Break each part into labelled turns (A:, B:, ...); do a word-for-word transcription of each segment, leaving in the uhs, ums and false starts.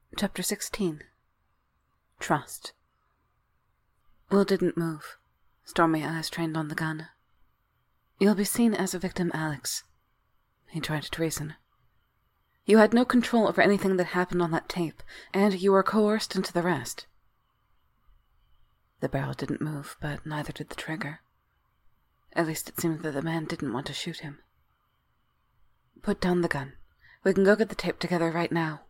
A: Chapter sixteen. Trust. Will didn't move, stormy eyes trained on the gun. You'll be seen as a victim, Alex. He tried to reason. You had no control over anything that happened on that tape, and you were coerced into the rest. The barrel didn't move, but neither did the trigger. At least it seemed that the man didn't want to shoot him. Put down the gun. We can go get the tape together right now.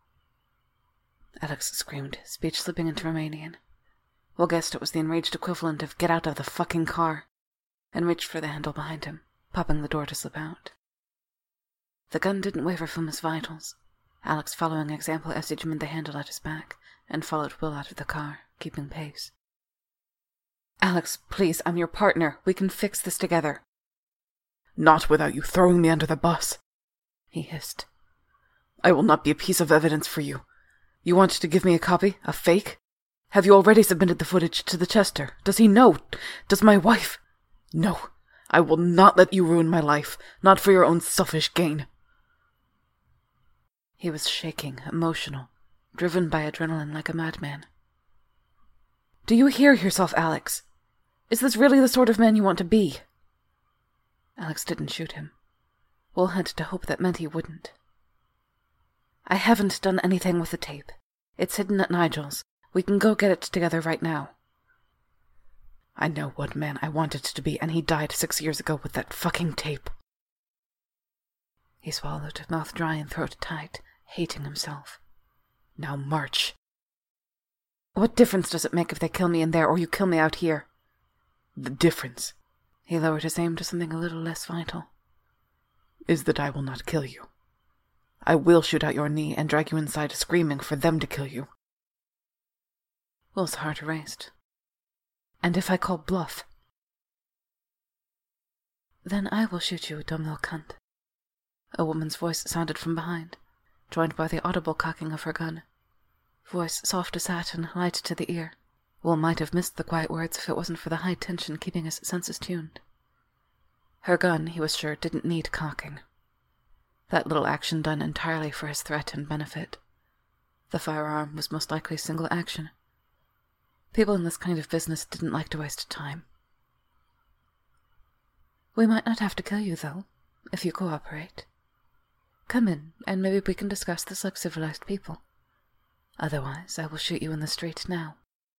A: Alex screamed, speech slipping into Romanian. Will guessed it was the enraged equivalent of "get out of the fucking car," and reached for the handle behind him, popping the door to slip out. The gun didn't waver from his vitals, Alex following example as he jammed the handle at his back, and followed Will out of the car, keeping pace. Alex, please, I'm your partner. We can fix this together.
B: Not without you throwing me under the bus,
A: he hissed.
B: I will not be a piece of evidence for you. You want to give me a copy? A fake? Have you already submitted the footage to the Chester? Does he know? Does my wife? No, I will not let you ruin my life, not for your own selfish gain.
A: He was shaking, emotional, driven by adrenaline like a madman. Do you hear yourself, Alex? Is this really the sort of man you want to be? Alex didn't shoot him. Will had to hope that meant he wouldn't. I haven't done anything with the tape. It's hidden at Nigel's. We can go get it together right now.
B: I know what man I wanted to be, and he died six years ago with that fucking tape.
A: He swallowed, mouth dry and throat tight, hating himself.
B: Now march.
A: What difference does it make if they kill me in there or you kill me out here?
B: The difference,
A: he lowered his aim to something a little less vital,
B: is that I will not kill you. I will shoot out your knee and drag you inside screaming for them to kill you.
A: Will's heart raced. And if I call bluff? Then I will shoot you, dumb little cunt. A woman's voice sounded from behind, joined by the audible cocking of her gun. Voice soft as satin, light to the ear. Will might have missed the quiet words if it wasn't for the high tension keeping his senses tuned. Her gun, he was sure, didn't need cocking. That little action done entirely for his threat and benefit. The firearm was most likely single action. People in this kind of business didn't like to waste time. We might not have to kill you, though, if you cooperate. Come in, and maybe we can discuss this like civilized people. Otherwise, I will shoot you in the street now.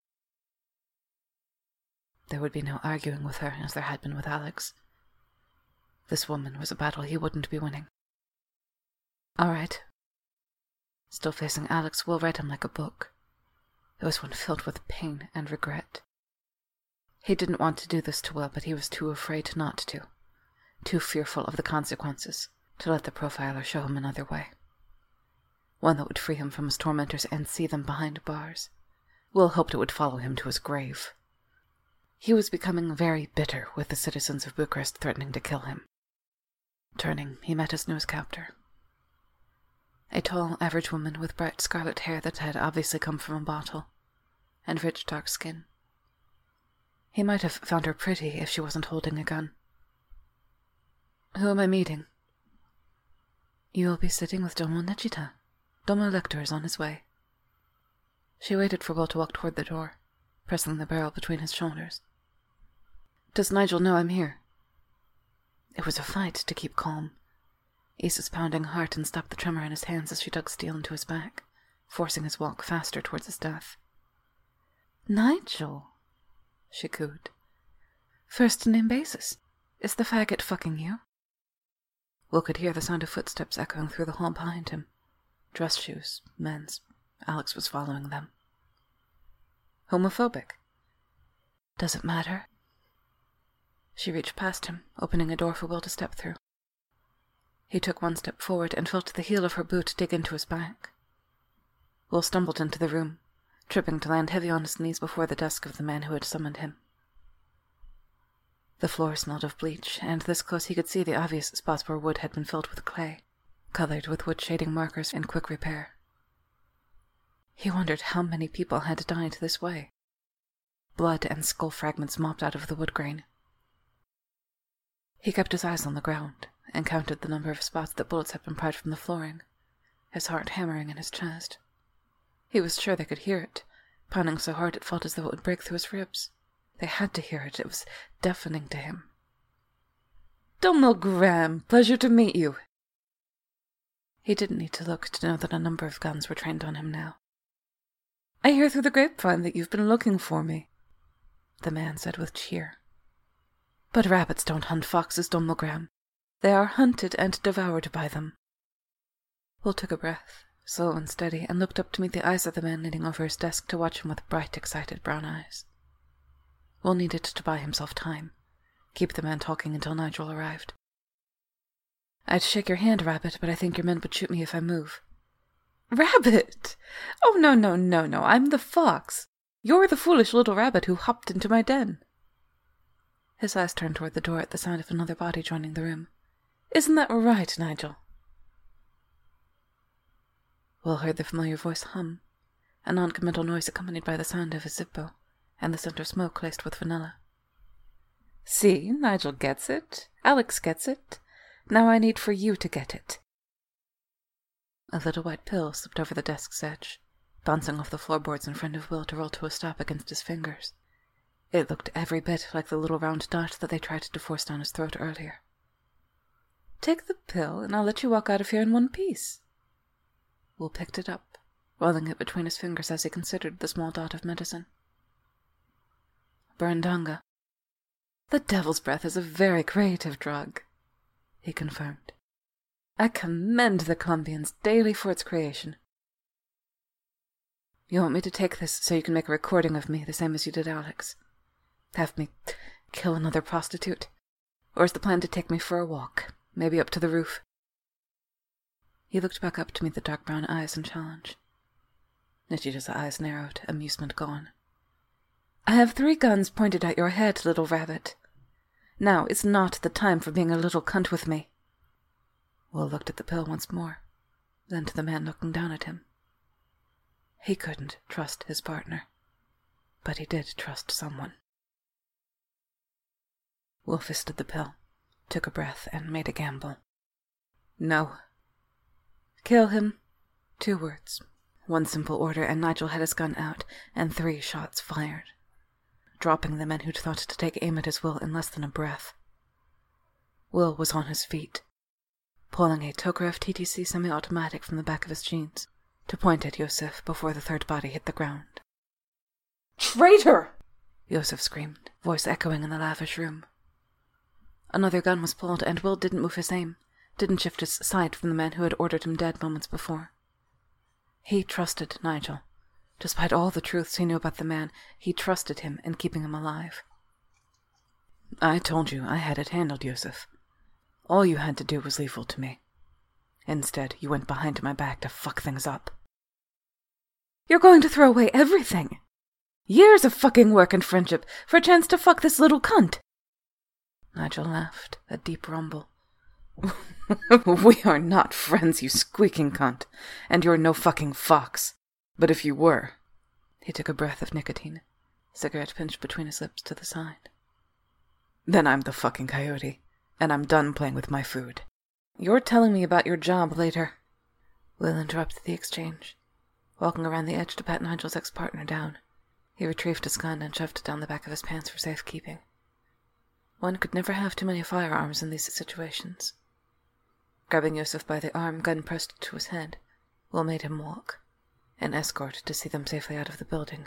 A: There would be no arguing with her as there had been with Alex. This woman was a battle he wouldn't be winning. All right. Still facing Alex, Will read him like a book. It was one filled with pain and regret. He didn't want to do this to Will, but he was too afraid not to, too fearful of the consequences, to let the profiler show him another way. One that would free him from his tormentors and see them behind bars. Will hoped it would follow him to his grave. He was becoming very bitter with the citizens of Bucharest threatening to kill him. Turning, he met his newest captor. A tall, average woman with bright scarlet hair that had obviously come from a bottle, and rich dark skin. He might have found her pretty if she wasn't holding a gun. Who am I meeting? You will be sitting with Domo Nechita. Domo Lector is on his way. She waited for Will to walk toward the door, pressing the barrel between his shoulders. Does Nigel know I'm here? It was a fight to keep calm. Isa's pounding heart and stopped the tremor in his hands as she dug steel into his back, forcing his walk faster towards his death. Nigel, she cooed. First name basis. Is the faggot fucking you? Will could hear the sound of footsteps echoing through the hall behind him. Dress shoes, men's. Alex was following them. Homophobic? Does it matter? She reached past him, opening a door for Will to step through. He took one step forward and felt the heel of her boot dig into his back. Will stumbled into the room, tripping to land heavy on his knees before the desk of the man who had summoned him. The floor smelled of bleach, and this close he could see the obvious spots where wood had been filled with clay, colored with wood-shading markers in quick repair. He wondered how many people had died this way. Blood and skull fragments mopped out of the wood grain. He kept his eyes on the ground, and counted the number of spots that bullets had been pried from the flooring, his heart hammering in his chest. He was sure they could hear it, pounding so hard it felt as though it would break through his ribs. They had to hear it. It was deafening to him. "Domhnall Graham, pleasure to meet you." He didn't need to look to know that a number of guns were trained on him now. "I hear through the grapevine that you've been looking for me," the man said with cheer. "But rabbits don't hunt foxes, Domhnall Graham. They are hunted and devoured by them." Will took a breath, slow and steady, and looked up to meet the eyes of the man leaning over his desk to watch him with bright, excited brown eyes. Will needed to buy himself time, keep the man talking until Nigel arrived. "I'd shake your hand, Rabbit, but I think your men would shoot me if I move." "Rabbit? Oh, no, no, no, no, I'm the fox. You're the foolish little rabbit who hopped into my den." His eyes turned toward the door at the sound of another body joining the room. "Isn't that right, Nigel?" Will heard the familiar voice hum, a non-committal noise accompanied by the sound of a Zippo, and the scent of smoke laced with vanilla. "See, Nigel gets it. Alex gets it. Now I need for you to get it." A little white pill slipped over the desk's edge, bouncing off the floorboards in front of Will to roll to a stop against his fingers. It looked every bit like the little round dot that they tried to force down his throat earlier. "Take the pill, and I'll let you walk out of here in one piece." Will picked it up, rolling it between his fingers as he considered the small dot of medicine. "Burundanga. The devil's breath is a very creative drug," he confirmed. "I commend the Colombians daily for its creation." "You want me to take this so you can make a recording of me, the same as you did Alex? Have me kill another prostitute? Or is the plan to take me for a walk, maybe up to the roof?" He looked back up to meet the dark brown eyes in challenge. Nichida's eyes narrowed, amusement gone. "I have three guns pointed at your head, little rabbit. Now is not the time for being a little cunt with me." Will looked at the pill once more, then to the man looking down at him. He couldn't trust his partner, but he did trust someone. Will fisted the pill, took a breath, and made a gamble. "No. Kill him." Two words, one simple order, and Nigel had his gun out, and three shots fired, dropping the men who'd thought to take aim at his Will in less than a breath. Will was on his feet, pulling a Tokarev T T C semi-automatic from the back of his jeans to point at Yosef before the third body hit the ground.
B: "Traitor!"
A: Yosef screamed, voice echoing in the lavish room. Another gun was pulled, and Will didn't move his aim, didn't shift his sight from the man who had ordered him dead moments before. He trusted Nigel. Despite all the truths he knew about the man, he trusted him in keeping him alive. "I told you I had it handled, Yosef. All you had to do was leave Will to me. Instead, you went behind my back to fuck things up." "You're going to throw away everything? Years of fucking work and friendship for a chance to fuck this little cunt?" Nigel laughed, a deep rumble. "We are not friends, you squeaking cunt, and you're no fucking fox. But if you were..." He took a breath of nicotine, cigarette pinched between his lips to the side. "Then I'm the fucking coyote, and I'm done playing with my food." "You're telling me about your job later." Will interrupted the exchange, walking around the edge to pat Nigel's ex-partner down. He retrieved his gun and shoved it down the back of his pants for safekeeping. One could never have too many firearms in these situations. Grabbing Yosef by the arm, gun pressed to his head, Will made him walk, an escort to see them safely out of the building.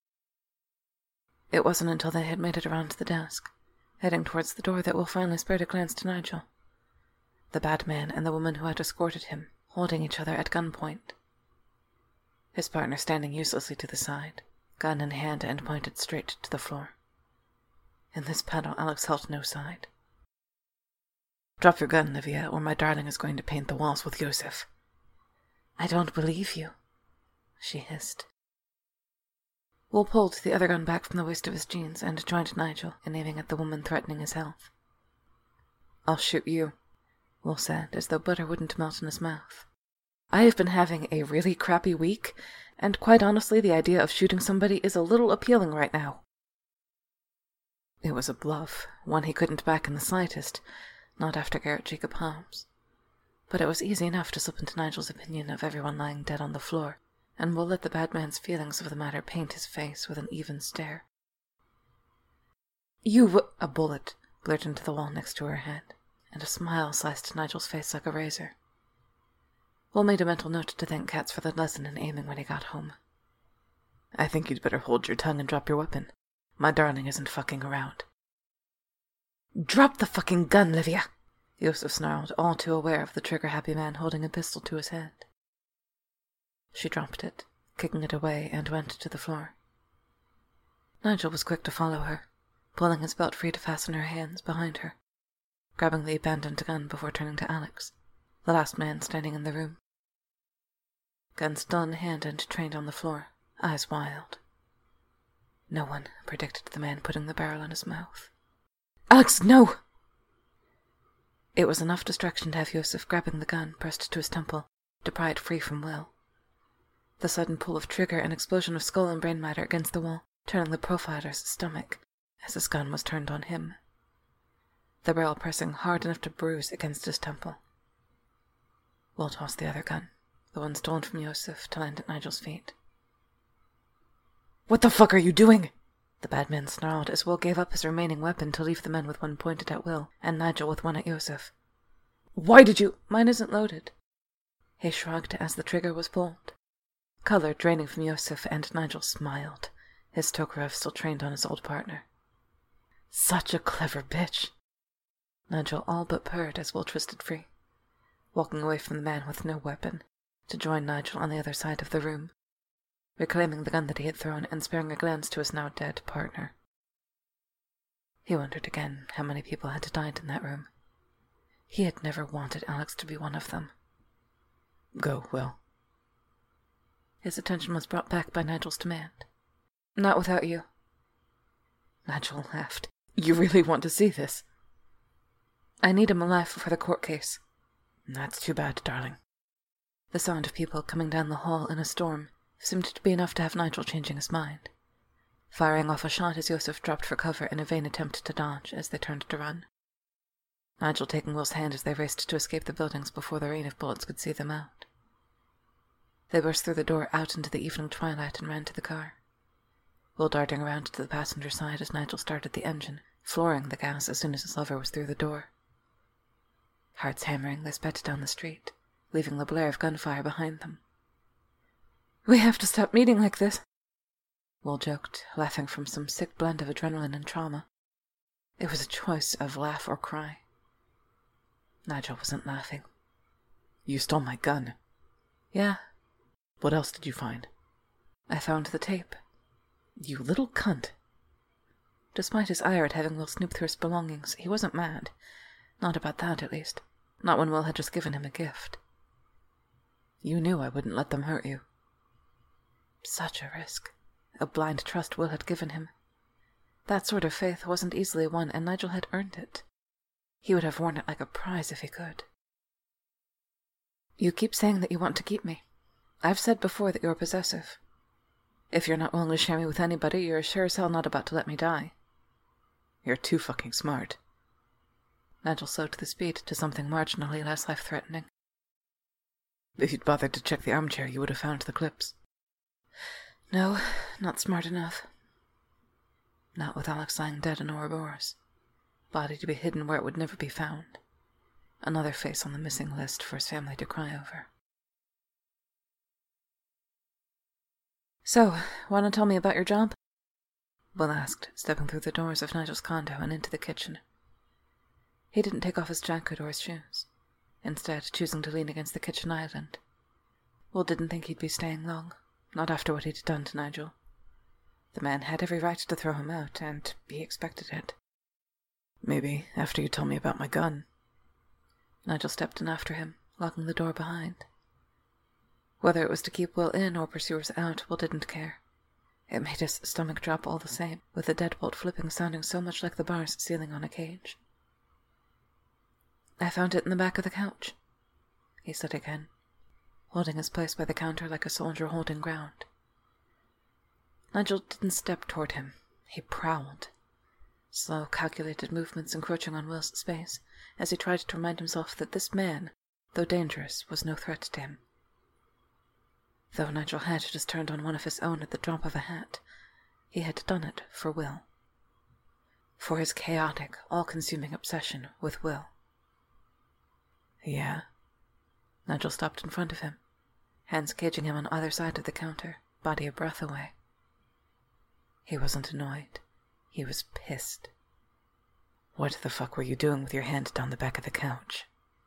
A: It wasn't until they had made it around to the desk, heading towards the door, that Will finally spared a glance to Nigel. The bad man and the woman who had escorted him, holding each other at gunpoint. His partner standing uselessly to the side, gun in hand and pointed straight to the floor. In this battle, Alex held no side. "Drop your gun, Livia, or my darling is going to paint the walls with Yosef." "I don't believe you," she hissed. Will pulled the other gun back from the waist of his jeans and joined Nigel in aiming at the woman threatening his health. "I'll shoot you," Will said, as though butter wouldn't melt in his mouth. "I have been having a really crappy week, and quite honestly the idea of shooting somebody is a little appealing right now." It was a bluff, one he couldn't back in the slightest, not after Garrett Jacob Holmes. But it was easy enough to slip into Nigel's opinion of everyone lying dead on the floor, and Will let the bad man's feelings of the matter paint his face with an even stare. "You w-" A bullet glared into the wall next to her head, and a smile sliced Nigel's face like a razor. Will made a mental note to thank Katz for the lesson in aiming when he got home.
B: "I think you'd better hold your tongue and drop your weapon. My darling isn't fucking around."
A: "Drop the fucking gun, Livia!" Yusuf snarled, all too aware of the trigger-happy man holding a pistol to his head. She dropped it, kicking it away, and went to the floor. Nigel was quick to follow her, pulling his belt free to fasten her hands behind her, grabbing the abandoned gun before turning to Alex, the last man standing in the room. Gun still in hand and trained on the floor, eyes wild. No one predicted the man putting the barrel in his mouth. "Alex, no!" It was enough distraction to have Yusuf grabbing the gun pressed to his temple to pry it free from Will. The sudden pull of trigger and explosion of skull and brain matter against the wall, turning the profiler's stomach as his gun was turned on him, the barrel pressing hard enough to bruise against his temple. Will tossed the other gun, the one stolen from Yusuf, to land at Nigel's feet. "What the fuck are you doing?" The bad man snarled as Will gave up his remaining weapon to leave the men with one pointed at Will and Nigel with one at Yusuf. "Why did you—" "Mine isn't loaded." He shrugged as the trigger was pulled. Color draining from Yusuf, and Nigel smiled, his Tokarev still trained on his old partner. Such a clever bitch. Nigel all but purred as Will twisted free, walking away from the man with no weapon, to join Nigel on the other side of the room, reclaiming the gun that he had thrown and sparing a glance to his now dead partner. He wondered again how many people had died in that room. He had never wanted Alex to be one of them. "Go, Will." His attention was brought back by Nigel's demand. "Not without you." Nigel laughed. "You really want to see this?" "I need him alive for the court case." "That's too bad, darling." The sound of people coming down the hall in a storm seemed to be enough to have Nigel changing his mind, firing off a shot as Yusuf dropped for cover in a vain attempt to dodge as they turned to run. Nigel taking Will's hand as they raced to escape the buildings before the rain of bullets could see them out. They burst through the door out into the evening twilight and ran to the car, Will darting around to the passenger side as Nigel started the engine, flooring the gas as soon as his lover was through the door. Hearts hammering, they sped down the street, leaving the blare of gunfire behind them. "We have to stop meeting like this," Will joked, laughing from some sick blend of adrenaline and trauma. It was a choice of laugh or cry. Nigel wasn't laughing. "You stole my gun." "Yeah." "What else did you find?" "I found the tape." "You little cunt." Despite his ire at having Will snoop through his belongings, he wasn't mad. Not about that, at least. Not when Will had just given him a gift. "You knew I wouldn't let them hurt you." Such a risk. A blind trust Will had given him. That sort of faith wasn't easily won, and Nigel had earned it. He would have worn it like a prize if he could. "You keep saying that you want to keep me. I've said before that you're possessive. If you're not willing to share me with anybody, you're sure as hell not about to let me die." "You're too fucking smart." Nigel slowed the speed to something marginally less life-threatening. "If you'd bothered to check the armchair, you would have found the clips." "No, not smart enough. Not with Alex lying dead in Ouroboros. Body to be hidden where it would never be found. Another face on the missing list for his family to cry over." "So, want to tell me about your job?" Will asked, stepping through the doors of Nigel's condo and into the kitchen. He didn't take off his jacket or his shoes, instead choosing to lean against the kitchen island. Will didn't think he'd be staying long, not after what he'd done to Nigel. The man had every right to throw him out, and he expected it. "Maybe after you tell me about my gun." Nigel stepped in after him, locking the door behind. Whether it was to keep Will in or pursuers out, Will didn't care. It made his stomach drop all the same, with the deadbolt flipping sounding so much like the bars sealing on a cage. "I found it in the back of the couch," he said again, holding his place by the counter like a soldier holding ground. Nigel didn't step toward him. He prowled, slow, calculated movements encroaching on Will's space as he tried to remind himself that this man, though dangerous, was no threat to him. Though Nigel had just turned on one of his own at the drop of a hat, he had done it for Will. For his chaotic, all-consuming obsession with Will. Yeah? Nigel stopped in front of him, hands caging him on either side of the counter, body a breath away. He wasn't annoyed. He was pissed. What the fuck were you doing with your hand down the back of the couch?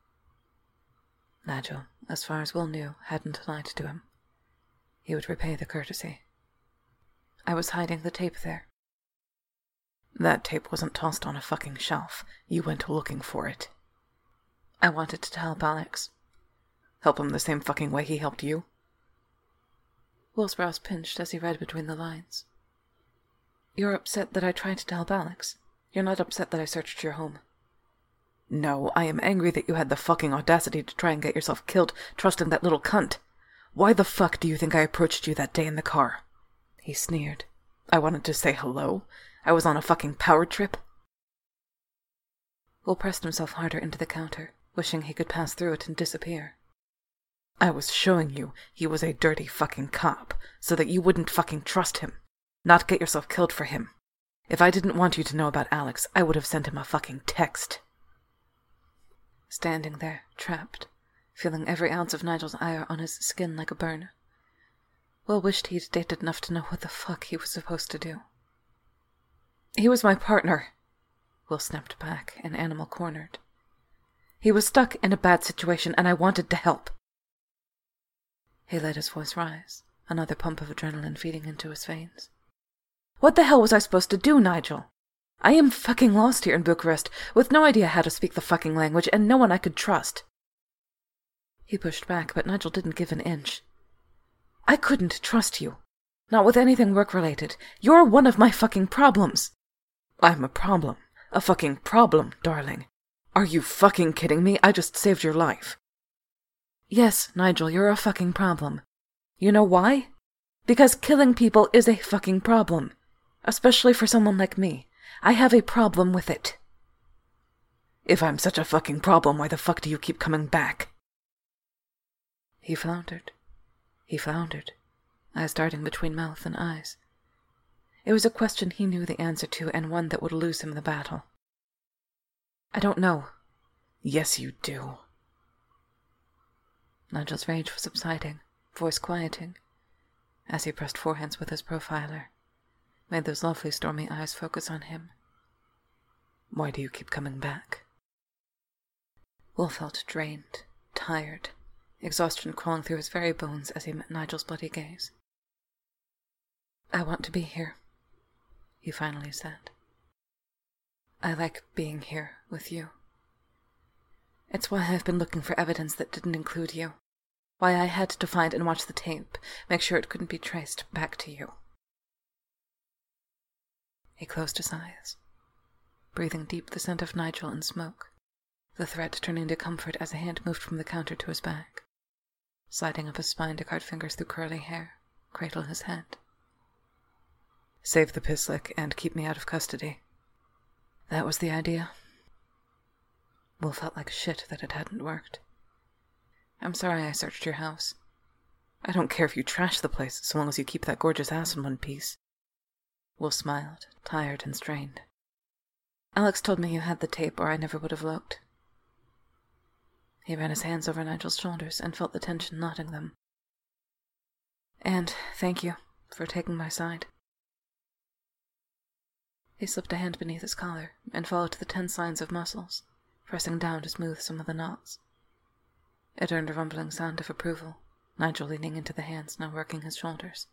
A: Nigel, as far as Will knew, hadn't lied to him. He would repay the courtesy. I was hiding the tape there. That tape wasn't tossed on a fucking shelf. You went looking for it. I wanted to help Alex. Help him the same fucking way he helped you? Will's brows pinched as he read between the lines. You're upset that I tried to help Alex. You're not upset that I searched your home. No, I am angry that you had the fucking audacity to try and get yourself killed trusting that little cunt. Why the fuck do you think I approached you that day in the car? He sneered. I wanted to say hello. I was on a fucking power trip. Will pressed himself harder into the counter, wishing he could pass through it and disappear. I was showing you he was a dirty fucking cop, so that you wouldn't fucking trust him, not get yourself killed for him. If I didn't want you to know about Alex, I would have sent him a fucking text. Standing there, trapped, feeling every ounce of Nigel's ire on his skin like a burn, Will wished he'd dated enough to know what the fuck he was supposed to do. He was my partner, Will snapped back, an animal cornered. He was stuck in a bad situation, and I wanted to help. He let his voice rise, another pump of adrenaline feeding into his veins. What the hell was I supposed to do, Nigel? I am fucking lost here in Bucharest, with no idea how to speak the fucking language, and no one I could trust. He pushed back, but Nigel didn't give an inch. I couldn't trust you. Not with anything work-related. You're one of my fucking problems. I'm a problem. A fucking problem, darling. Are you fucking kidding me? I just saved your life. Yes, Nigel, you're a fucking problem. You know why? Because killing people is a fucking problem. Especially for someone like me. I have a problem with it. If I'm such a fucking problem, why the fuck do you keep coming back? He floundered. He floundered, eyes darting between mouth and eyes. It was a question he knew the answer to, and one that would lose him the battle. I don't know. Yes, you do. Nigel's rage was subsiding, voice quieting, as he pressed forehands with his profiler, made those lovely stormy eyes focus on him. Why do you keep coming back? Will felt drained, tired, exhaustion crawling through his very bones as he met Nigel's bloody gaze. I want to be here, he finally said. I like being here with you. It's why I've been looking for evidence that didn't include you. Why I had to find and watch the tape, make sure it couldn't be traced back to you. He closed his eyes, breathing deep the scent of Nigel and smoke, the threat turning to comfort as a hand moved from the counter to his back, sliding up his spine to cart fingers through curly hair, cradle his head. Save the piss-lick and keep me out of custody. That was the idea. Will felt like shit that it hadn't worked. I'm sorry I searched your house. I don't care if you trash the place, so long as you keep that gorgeous ass in one piece. Will smiled, tired and strained. Alex told me you had the tape, or I never would have looked. He ran his hands over Nigel's shoulders and felt the tension knotting them. And thank you for taking my side. He slipped a hand beneath his collar and followed the tense lines of muscles, pressing down to smooth some of the knots. It earned a rumbling sound of approval, Nigel leaning into the hands now working his shoulders.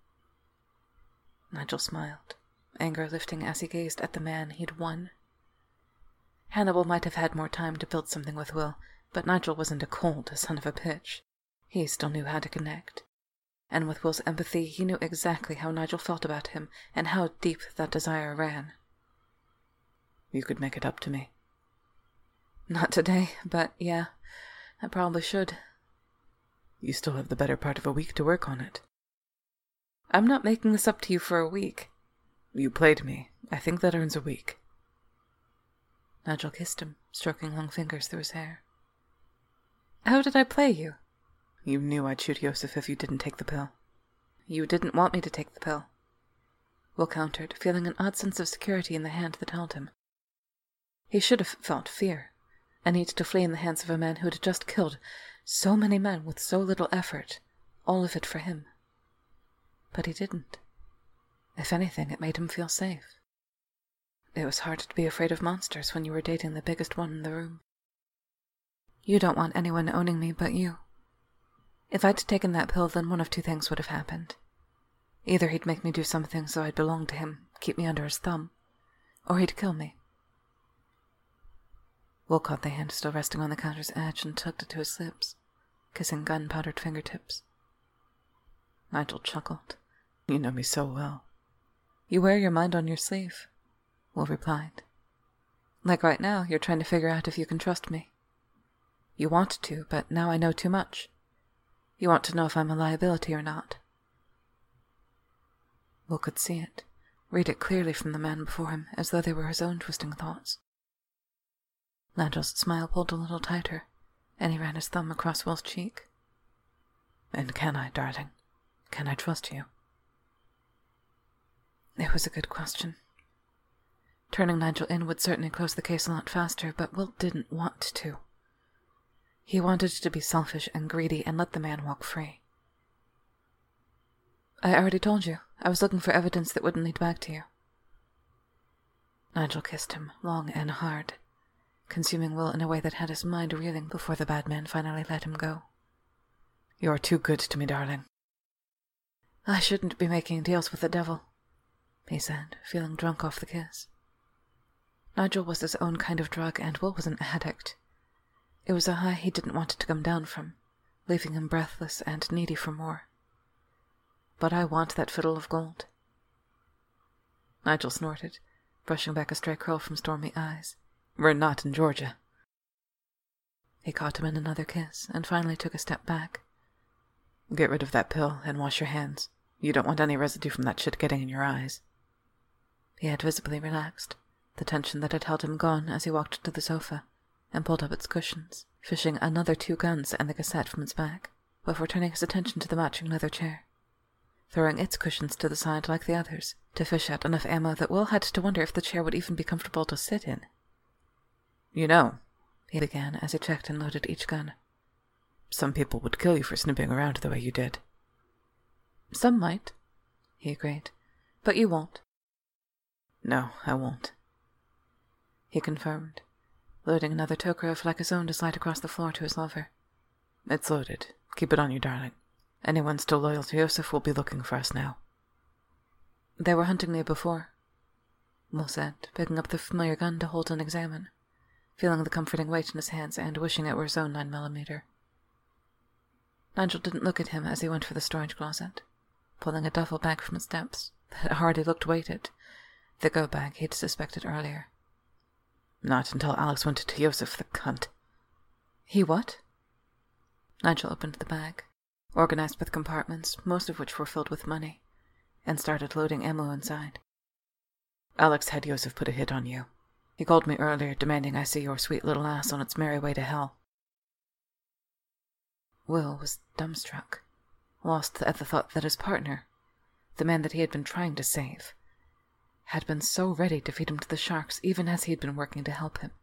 A: Nigel smiled, anger lifting as he gazed at the man he'd won. Hannibal might have had more time to build something with Will, but Nigel wasn't a cold son of a bitch. He still knew how to connect. And with Will's empathy, he knew exactly how Nigel felt about him and how deep that desire ran. You could make it up to me. Not today, but yeah, I probably should. You still have the better part of a week to work on it. I'm not making this up to you for a week. You played me. I think that earns a week. Nigel kissed him, stroking long fingers through his hair. How did I play you?
B: You knew I'd shoot Yosef if you didn't take the pill.
A: You didn't want me to take the pill, Will countered, feeling an odd sense of security in the hand that held him. He should have felt fear, a need to flee in the hands of a man who had just killed so many men with so little effort, all of it for him. But he didn't. If anything, it made him feel safe. It was hard to be afraid of monsters when you were dating the biggest one in the room. You don't want anyone owning me but you. If I'd taken that pill, then one of two things would have happened. Either he'd make me do something so I'd belong to him, keep me under his thumb, or he'd kill me. Will caught the hand still resting on the counter's edge and tugged it to his lips, kissing gun-powdered fingertips. Nigel chuckled.
B: You know me so well.
A: You wear your mind on your sleeve, Will replied. Like right now, you're trying to figure out if you can trust me. You want to, but now I know too much. You want to know if I'm a liability or not. Will could see it, read it clearly from the man before him, as though they were his own twisting thoughts. Nigel's smile pulled a little tighter, and he ran his thumb across Will's cheek. And can I, darling? Can I trust you? It was a good question. Turning Nigel in would certainly close the case a lot faster, but Will didn't want to. He wanted to be selfish and greedy and let the man walk free. I already told you. I was looking for evidence that wouldn't lead back to you. Nigel kissed him, long and hard, consuming Will in a way that had his mind reeling before the bad man finally let him go.
B: You're too good to me, darling.
A: I shouldn't be making deals with the devil, he said, feeling drunk off the kiss. Nigel was his own kind of drug, and Will was an addict. It was a high he didn't want to come down from, leaving him breathless and needy for more. But I want that fiddle of gold. Nigel snorted, brushing back a stray curl from stormy eyes.
B: We're not in Georgia.
A: He caught him in another kiss, and finally took a step back.
B: Get rid of that pill and wash your hands. You don't want any residue from that shit getting in your eyes.
A: He had visibly relaxed, the tension that had held him gone as he walked to the sofa and pulled up its cushions, fishing another two guns and the cassette from its back, before turning his attention to the matching leather chair, throwing its cushions to the side like the others, to fish out enough ammo that Will had to wonder if the chair would even be comfortable to sit in.
B: You know,
A: he began as he checked and loaded each gun.
B: Some people would kill you for snooping around the way you did.
A: Some might, he agreed, but you won't.
B: No, I won't,
A: he confirmed, loading another Tokarev like his own to slide across the floor to his lover.
B: It's loaded. Keep it on you, darling. Anyone still loyal to Yosef will be looking for us now.
A: They were hunting me before, Will said, picking up the familiar gun to hold and examine, feeling the comforting weight in his hands and wishing it were his own nine millimeter. Nigel didn't look at him as he went for the storage closet, pulling a duffel bag from its depths that hardly looked weighted, the go bag he'd suspected earlier.
B: Not until Alex went to Yosef, the cunt.
A: He what? Nigel opened the bag, organized with compartments, most of which were filled with money, and started loading ammo inside.
B: Alex had Yosef put a hit on you. He called me earlier, demanding I see your sweet little ass on its merry way to hell.
A: Will was dumbstruck, lost at the thought that his partner, the man that he had been trying to save, had been so ready to feed him to the sharks even as he had been working to help him.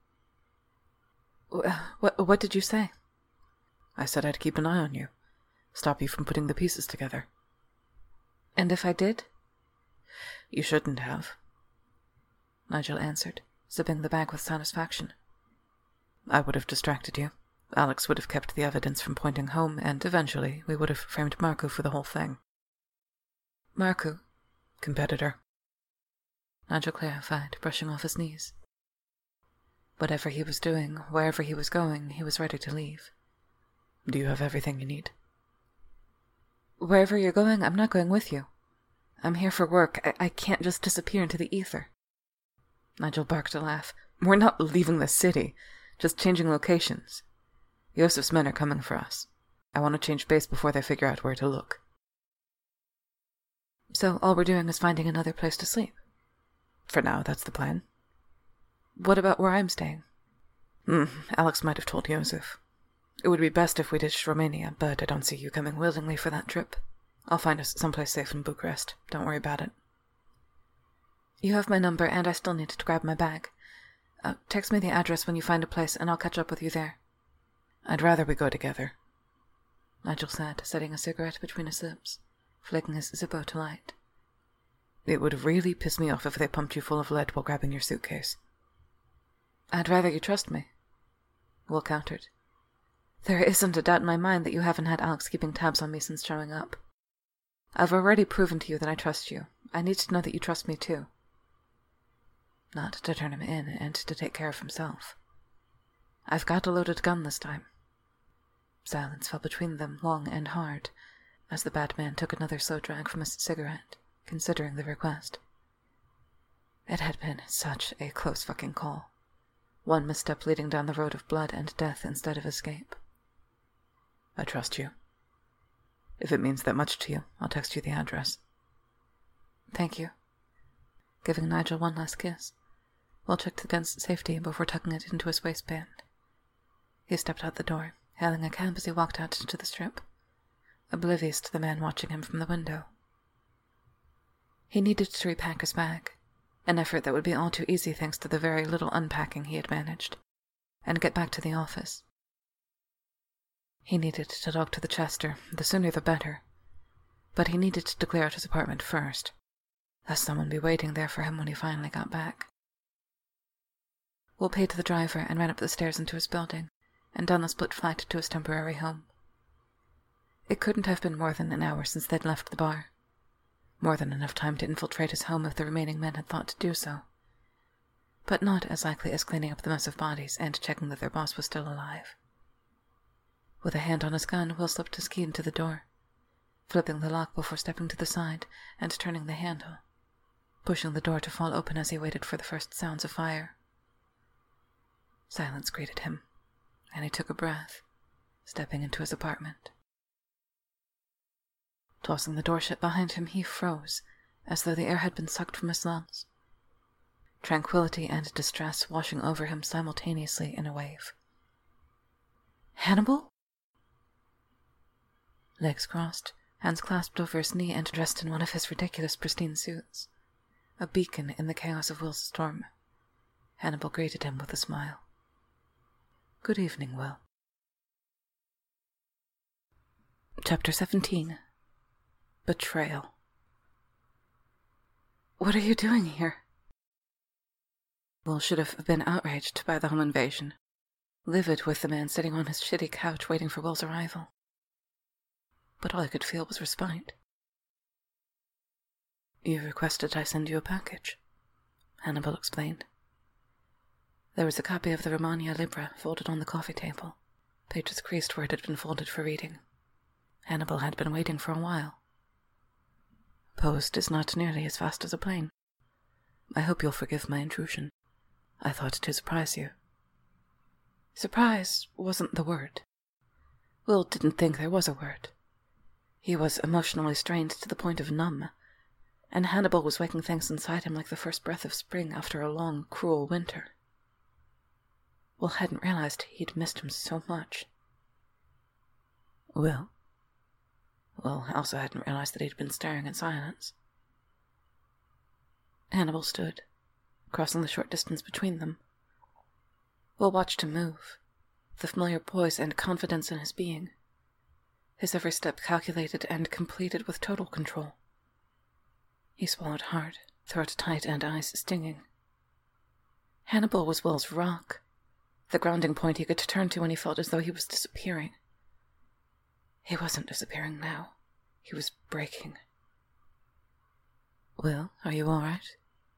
A: What, what did you say?
B: I said I'd keep an eye on you, stop you from putting the pieces together.
A: And if I did?
B: You shouldn't have,
A: Nigel answered, zipping the bag with satisfaction.
B: I would have distracted you. Alex would have kept the evidence from pointing home, and eventually we would have framed Marco for the whole thing.
A: Marco?
B: Competitor.
A: Nigel clarified, brushing off his knees. Whatever he was doing, wherever he was going, he was ready to leave.
B: Do you have everything you need?
A: Wherever you're going, I'm not going with you. I'm here for work. I, I can't just disappear into the ether. Nigel barked a laugh.
B: We're not leaving the city, just changing locations. Yosef's men are coming for us. I want to change base before they figure out where to look.
A: So all we're doing is finding another place to sleep?
B: For now, that's the plan.
A: What about where I'm staying?
B: Hmm, Alex might have told Yosef. It would be best if we ditched Romania, but I don't see you coming willingly for that trip. I'll find us someplace safe in Bucharest. Don't worry about it.
A: You have my number, and I still need to grab my bag. Uh, text me the address when you find a place, and I'll catch up with you there.
B: I'd rather we go together,
A: Nigel said, setting a cigarette between his lips, flicking his Zippo to light.
B: It would really piss me off if they pumped you full of lead while grabbing your suitcase.
A: I'd rather you trust me, Will countered. There isn't a doubt in my mind that you haven't had Alex keeping tabs on me since showing up. I've already proven to you that I trust you. I need to know that you trust me too. Not to turn him in and to take care of himself. I've got a loaded gun this time. Silence fell between them, long and hard, as the bad man took another slow drag from his cigarette, considering the request. It had been such a close fucking call. One misstep leading down the road of blood and death instead of escape.
B: I trust you. If it means that much to you, I'll text you the address.
A: Thank you. Giving Nigel one last kiss, Will checked the gun's safety before tucking it into his waistband. He stepped out the door, hailing a cab as he walked out to the strip, oblivious to the man watching him from the window. He needed to repack his bag, an effort that would be all too easy thanks to the very little unpacking he had managed, and get back to the office. He needed to talk to the Chester, the sooner the better, but he needed to clear out his apartment first, lest someone be waiting there for him when he finally got back. Will paid the driver and ran up the stairs into his building, and down the split flight to his temporary home. It couldn't have been more than an hour since they'd left the bar. More than enough time to infiltrate his home if the remaining men had thought to do so. But not as likely as cleaning up the mess of bodies and checking that their boss was still alive. With a hand on his gun, Will slipped his key into the door, flipping the lock before stepping to the side and turning the handle, pushing the door to fall open as he waited for the first sounds of fire. Silence greeted him, and he took a breath, stepping into his apartment. Tossing the door shut behind him, he froze, as though the air had been sucked from his lungs. Tranquility and distress washing over him simultaneously in a wave. Hannibal? Legs crossed, hands clasped over his knee and dressed in one of his ridiculous pristine suits, a beacon in the chaos of Will's storm, Hannibal greeted him with a smile. Good evening, Will. Chapter seventeen. Betrayal. What are you doing here? Will should have been outraged by the home invasion, livid with the man sitting on his shitty couch waiting for Will's arrival. But all he could feel was respite. You requested I send you a package, Hannibal explained. There was a copy of the Romania Libra folded on the coffee table, pages creased where it had been folded for reading. Hannibal had been waiting for a while. Post is not nearly as fast as a plane. I hope you'll forgive my intrusion. I thought to surprise you. Surprise wasn't the word. Will didn't think there was a word. He was emotionally strained to the point of numb, and Hannibal was waking things inside him like the first breath of spring after a long, cruel winter. Will hadn't realized he'd missed him so much. Will? Will also hadn't realized that he'd been staring in silence. Hannibal stood, crossing the short distance between them. Will watched him move, the familiar poise and confidence in his being, his every step calculated and completed with total control. He swallowed hard, throat tight and eyes stinging. Hannibal was Will's rock, the grounding point he could turn to when he felt as though he was disappearing. He wasn't disappearing now. He was breaking. Will, are you all right?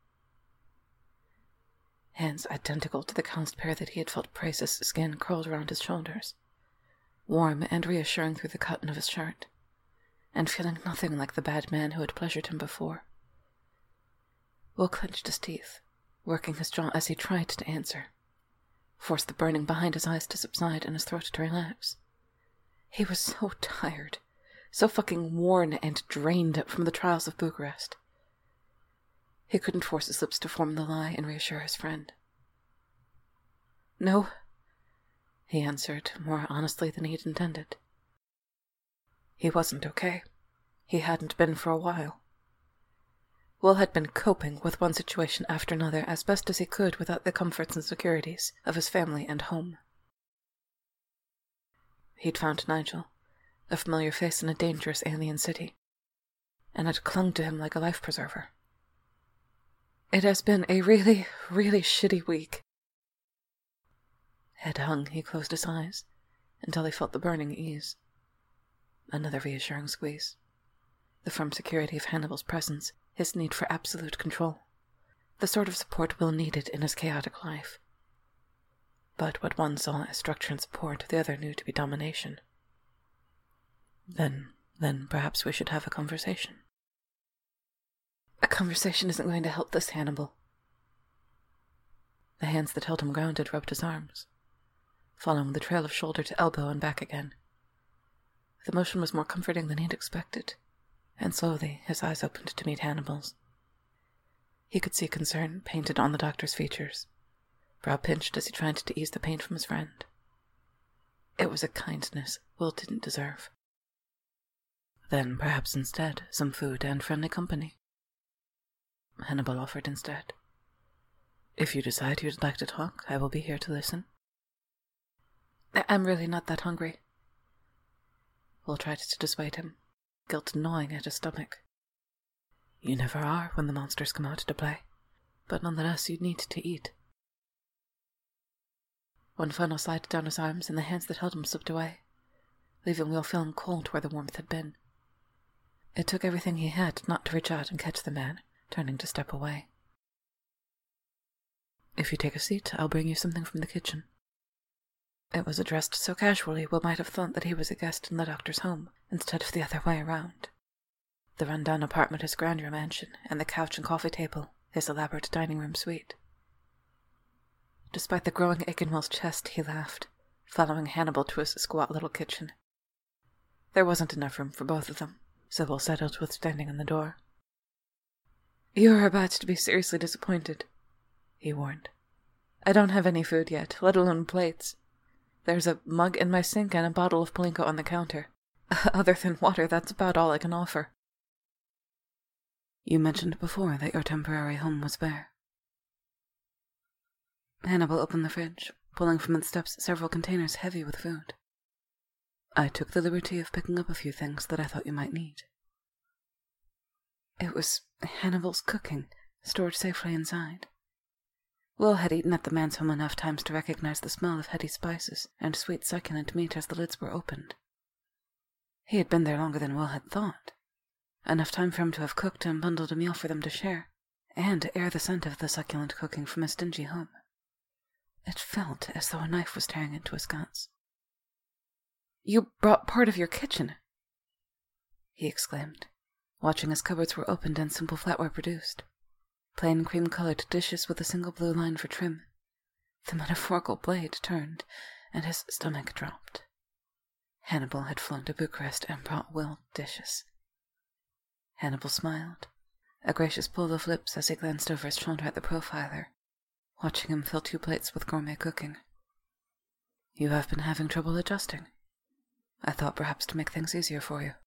A: Hands identical to the calloused pair that he had felt Price's skin curled around his shoulders, warm and reassuring through the cotton of his shirt, and feeling nothing like the bad man who had pleasured him before. Will clenched his teeth, working his jaw as he tried to answer, forced the burning behind his eyes to subside and his throat to relax. He was so tired, so fucking worn and drained from the trials of Bucharest. He couldn't force his lips to form the lie and reassure his friend. No, he answered, more honestly than he'd intended. He wasn't okay. He hadn't been for a while. Will had been coping with one situation after another as best as he could without the comforts and securities of his family and home. He'd found Nigel, a familiar face in a dangerous alien city, and had clung to him like a life-preserver. It has been a really, really shitty week. Head hung, he closed his eyes, until he felt the burning ease. Another reassuring squeeze. The firm security of Hannibal's presence, his need for absolute control. The sort of support Will needed in his chaotic life. But what one saw as structure and support, the other knew to be domination. Then, then perhaps we should have a conversation. A conversation isn't going to help this, Hannibal. The hands that held him grounded rubbed his arms, following the trail of shoulder to elbow and back again. The motion was more comforting than he'd expected, and slowly his eyes opened to meet Hannibal's. He could see concern painted on the doctor's features, brow pinched as he tried to ease the pain from his friend. It was a kindness Will didn't deserve. Then perhaps instead some food and friendly company. Hannibal offered instead. If you decide you'd like to talk, I will be here to listen. I'm really not that hungry. Will tried to dissuade him, guilt gnawing at his stomach. You never are when the monsters come out to play, but nonetheless you need to eat. One final slide down his arms and the hands that held him slipped away, leaving Will feeling cold where the warmth had been. It took everything he had not to reach out and catch the man, turning to step away. If you take a seat, I'll bring you something from the kitchen. It was addressed so casually Will might have thought that he was a guest in the doctor's home, instead of the other way around. The run-down apartment his grandeur mansion, and the couch and coffee table his elaborate dining room suite. Despite the growing ache in Will's chest, he laughed, following Hannibal to his squat little kitchen. There wasn't enough room for both of them, so Will settled with standing in the door. You are about to be seriously disappointed, he warned. I don't have any food yet, let alone plates. There's a mug in my sink and a bottle of Palinka on the counter. Other than water, that's about all I can offer. You mentioned before that your temporary home was bare. Hannibal opened the fridge, pulling from its depths several containers heavy with food. I took the liberty of picking up a few things that I thought you might need. It was Hannibal's cooking, stored safely inside. Will had eaten at the man's home enough times to recognize the smell of heady spices and sweet succulent meat as the lids were opened. He had been there longer than Will had thought. Enough time for him to have cooked and bundled a meal for them to share, and to air the scent of the succulent cooking from his dingy home. It felt as though a knife was tearing into his guts. You brought part of your kitchen, he exclaimed, watching as cupboards were opened and simple flatware produced. Plain cream-colored dishes with a single blue line for trim. The metaphorical blade turned, and his stomach dropped. Hannibal had flown to Bucharest and brought Will dishes. Hannibal smiled, a gracious pull of lips as he glanced over his shoulder at the profiler, watching him fill two plates with gourmet cooking. You have been having trouble adjusting. I thought perhaps to make things easier for you.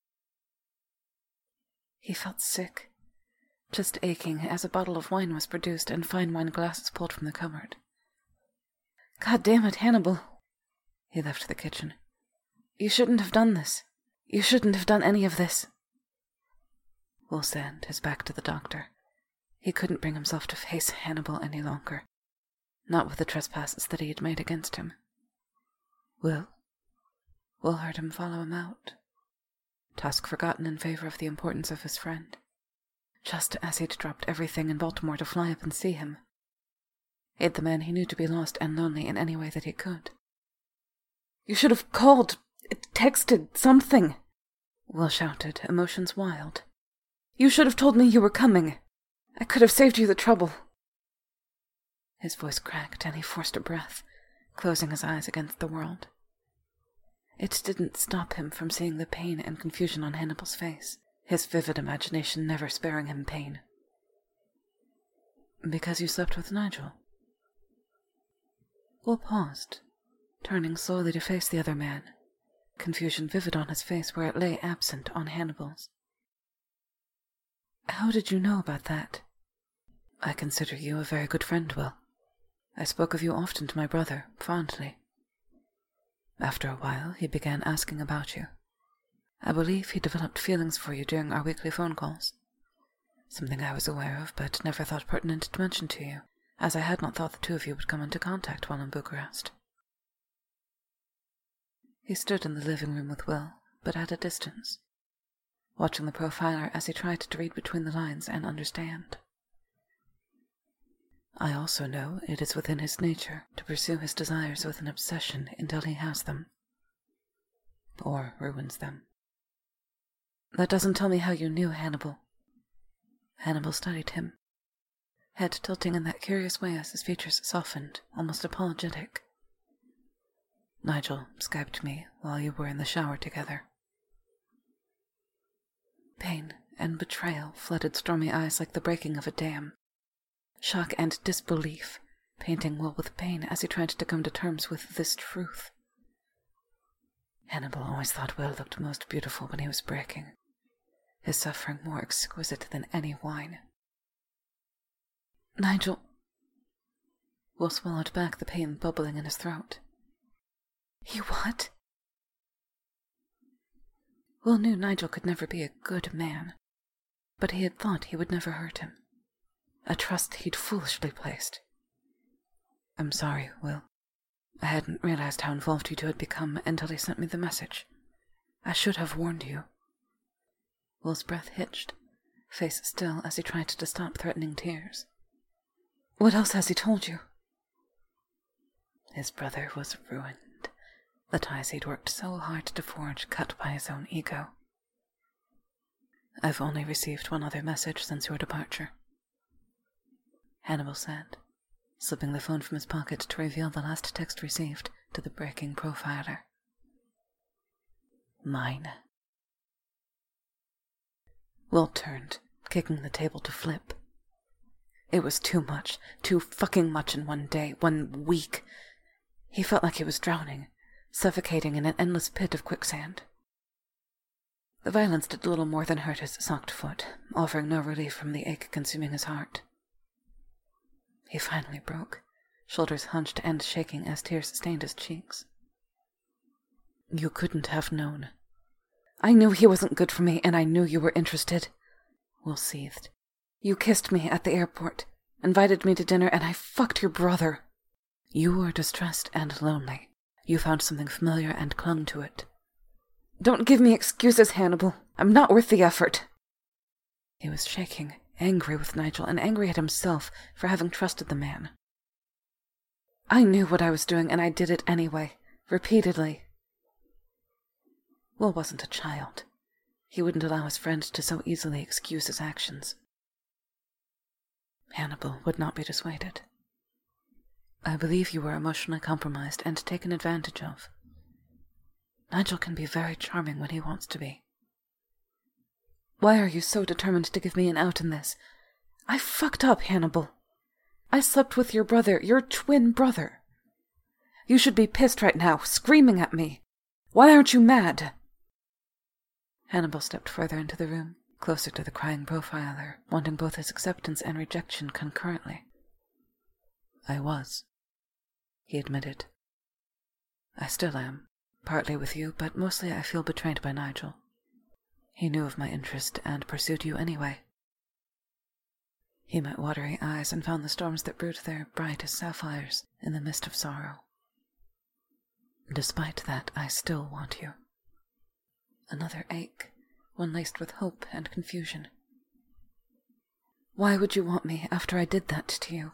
A: He felt sick, just aching as a bottle of wine was produced and fine wine glasses pulled from the cupboard. God damn it, Hannibal. He left the kitchen. You shouldn't have done this. You shouldn't have done any of this. Will said, his back to the doctor. He couldn't bring himself to face Hannibal any longer, not with the trespasses that he had made against him. Will? Will heard him follow him out, task forgotten in favor of the importance of his friend, just as he'd dropped everything in Baltimore to fly up and see him. Aid the man he knew to be lost and lonely in any way that he could. You should have called, texted, something, Will shouted, emotions wild. You should have told me you were coming. I could have saved you the trouble. His voice cracked and he forced a breath, closing his eyes against the world. It didn't stop him from seeing the pain and confusion on Hannibal's face, his vivid imagination never sparing him pain. Because you slept with Nigel? Will paused, turning slowly to face the other man, confusion vivid on his face where it lay absent on Hannibal's. "How did you know about that?" "I consider you a very good friend, Will. I spoke of you often to my brother, fondly. After a while, he began asking about you. I believe he developed feelings for you during our weekly phone calls. Something I was aware of, but never thought pertinent to mention to you, as I had not thought the two of you would come into contact while in Bucharest." He stood in the living room with Will, but at a distance, watching the profiler as he tried to read between the lines and understand. "I also know it is within his nature to pursue his desires with an obsession until he has them, or ruins them." "That doesn't tell me how you knew Hannibal." Hannibal studied him, head tilting in that curious way as his features softened, almost apologetic. "Nigel Skyped me while you were in the shower together." Pain and betrayal flooded Stormy eyes like the breaking of a dam. Shock and disbelief, painting Will with pain as he tried to come to terms with this truth. Hannibal always thought Will looked most beautiful when he was breaking, his suffering more exquisite than any wine. "Nigel..." Will swallowed back the pain bubbling in his throat. "He what?" Will knew Nigel could never be a good man, but he had thought he would never hurt him. A trust he'd foolishly placed. "I'm sorry, Will. I hadn't realized how involved you two had become until he sent me the message. I should have warned you." Will's breath hitched, face still as he tried to stop threatening tears. "What else has he told you?" His brother was ruined. The ties he'd worked so hard to forge cut by his own ego. "I've only received one other message since your departure," Hannibal said, slipping the phone from his pocket to reveal the last text received to the breaking profiler. "Mine." Will turned, kicking the table to flip. It was too much, too fucking much in one day, one week. He felt like he was drowning, suffocating in an endless pit of quicksand. The violence did little more than hurt his socked foot, offering no relief from the ache consuming his heart. He finally broke, shoulders hunched and shaking as tears stained his cheeks. "You couldn't have known." "I knew he wasn't good for me, and I knew you were interested," Will seethed. "You kissed me at the airport, invited me to dinner, and I fucked your brother." "You were distressed and lonely. You found something familiar and clung to it." "Don't give me excuses, Hannibal. I'm not worth the effort." He was shaking, angry with Nigel and angry at himself for having trusted the man. "I knew what I was doing, and I did it anyway, repeatedly." Will wasn't a child. He wouldn't allow his friend to so easily excuse his actions. Hannibal would not be dissuaded. "I believe you were emotionally compromised and taken advantage of. Nigel can be very charming when he wants to be." "Why are you so determined to give me an out in this? I fucked up, Hannibal. I slept with your brother, your twin brother. You should be pissed right now, screaming at me. Why aren't you mad?" Hannibal stepped further into the room, closer to the crying profiler, wanting both his acceptance and rejection concurrently. "I was," he admitted. "I still am, partly with you, but mostly I feel betrayed by Nigel. He knew of my interest and pursued you anyway." He met watery eyes and found the storms that brewed there bright as sapphires in the mist of sorrow. "Despite that, I still want you." Another ache, one laced with hope and confusion. "Why would you want me after I did that to you?"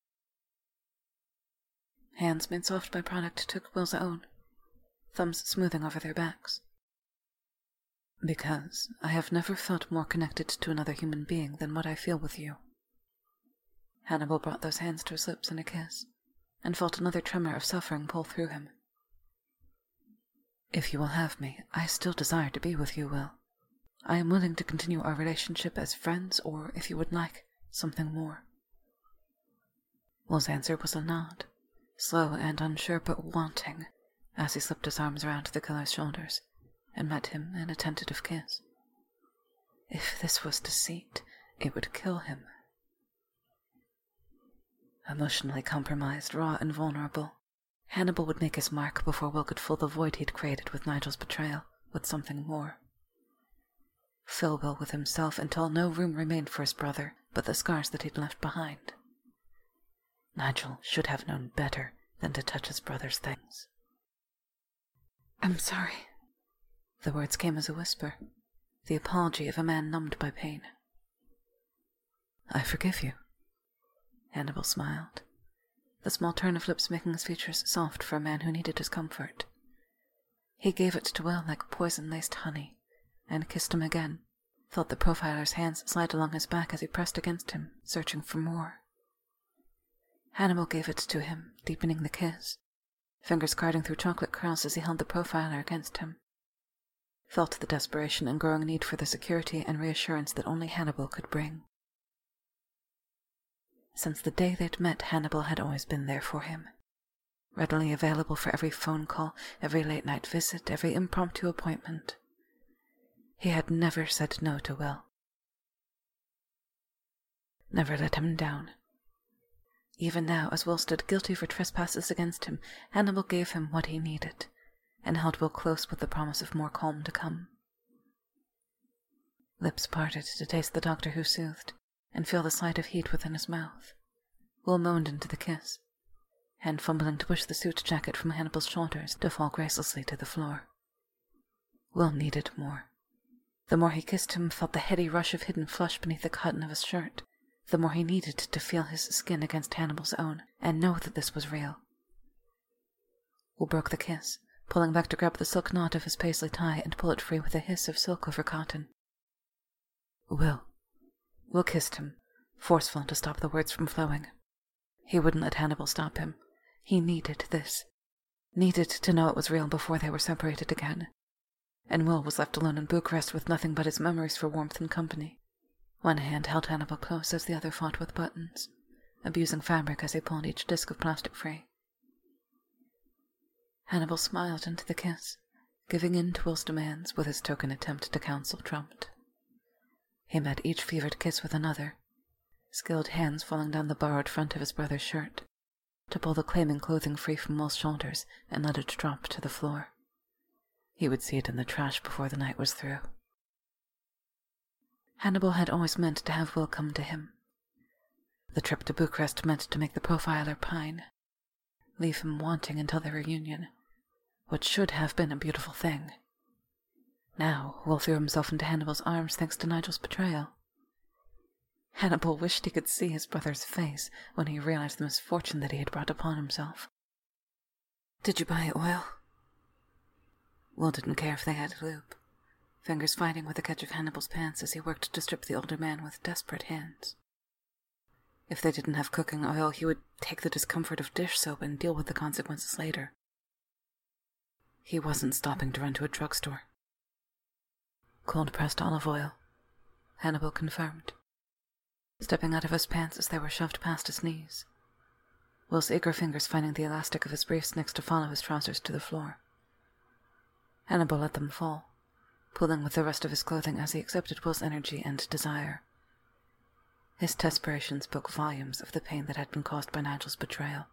A: Hands made soft by product took Will's own, thumbs smoothing over their backs. "Because I have never felt more connected to another human being than what I feel with you." Hannibal brought those hands to his lips in a kiss, and felt another tremor of suffering pull through him. "If you will have me, I still desire to be with you, Will. I am willing to continue our relationship as friends, or, if you would like, something more." Will's answer was a nod, slow and unsure but wanting, as he slipped his arms around the killer's shoulders and met him in a tentative kiss. If this was deceit, it would kill him. Emotionally compromised, raw and vulnerable, Hannibal would make his mark before Will could fill the void he'd created with Nigel's betrayal with something more. Fill Will with himself until no room remained for his brother but the scars that he'd left behind. Nigel should have known better than to touch his brother's things. "I'm sorry." The words came as a whisper, the apology of a man numbed by pain. "I forgive you." Hannibal smiled, the small turn of lips making his features soft for a man who needed his comfort. He gave it to Will like poison-laced honey, and kissed him again, felt the profiler's hands slide along his back as he pressed against him, searching for more. Hannibal gave it to him, deepening the kiss, fingers carding through chocolate curls as he held the profiler against him. Felt the desperation and growing need for the security and reassurance that only Hannibal could bring. Since the day they'd met, Hannibal had always been there for him, readily available for every phone call, every late-night visit, every impromptu appointment. He had never said no to Will. Never let him down. Even now, as Will stood guilty for trespasses against him, Hannibal gave him what he needed, and held Will close with the promise of more calm to come. Lips parted to taste the doctor who soothed, and feel the sight of heat within his mouth. Will moaned into the kiss, hand fumbling to push the suit jacket from Hannibal's shoulders to fall gracelessly to the floor. Will needed more. The more he kissed him, felt the heady rush of hidden flush beneath the cotton of his shirt, the more he needed to feel his skin against Hannibal's own, and know that this was real. Will broke the kiss, pulling back to grab the silk knot of his paisley tie and pull it free with a hiss of silk over cotton. Will. Will kissed him, forceful to stop the words from flowing. He wouldn't let Hannibal stop him. He needed this. Needed to know it was real before they were separated again. And Will was left alone in Bucharest with nothing but his memories for warmth and company. One hand held Hannibal close as the other fought with buttons, abusing fabric as he pulled each disc of plastic free. Hannibal smiled into the kiss, giving in to Will's demands with his token attempt to counsel trumped. He met each fevered kiss with another, skilled hands falling down the borrowed front of his brother's shirt, to pull the claiming clothing free from Will's shoulders and let it drop to the floor. He would see it in the trash before the night was through. Hannibal had always meant to have Will come to him. The trip to Bucharest meant to make the profiler pine, leave him wanting until their reunion, what should have been a beautiful thing. Now, Will threw himself into Hannibal's arms thanks to Nigel's betrayal. Hannibal wished he could see his brother's face when he realized the misfortune that he had brought upon himself. "Did you buy oil?" Will didn't care if they had lube, fingers fighting with the catch of Hannibal's pants as he worked to strip the older man with desperate hands. If they didn't have cooking oil, he would take the discomfort of dish soap and deal with the consequences later. He wasn't stopping to run to a drugstore. Cold-pressed olive oil, Hannibal confirmed, stepping out of his pants as they were shoved past his knees, Will's eager fingers finding the elastic of his briefs next to follow his trousers to the floor. Hannibal let them fall, pulling with the rest of his clothing as he accepted Will's energy and desire. His desperation spoke volumes of the pain that had been caused by Nigel's betrayal.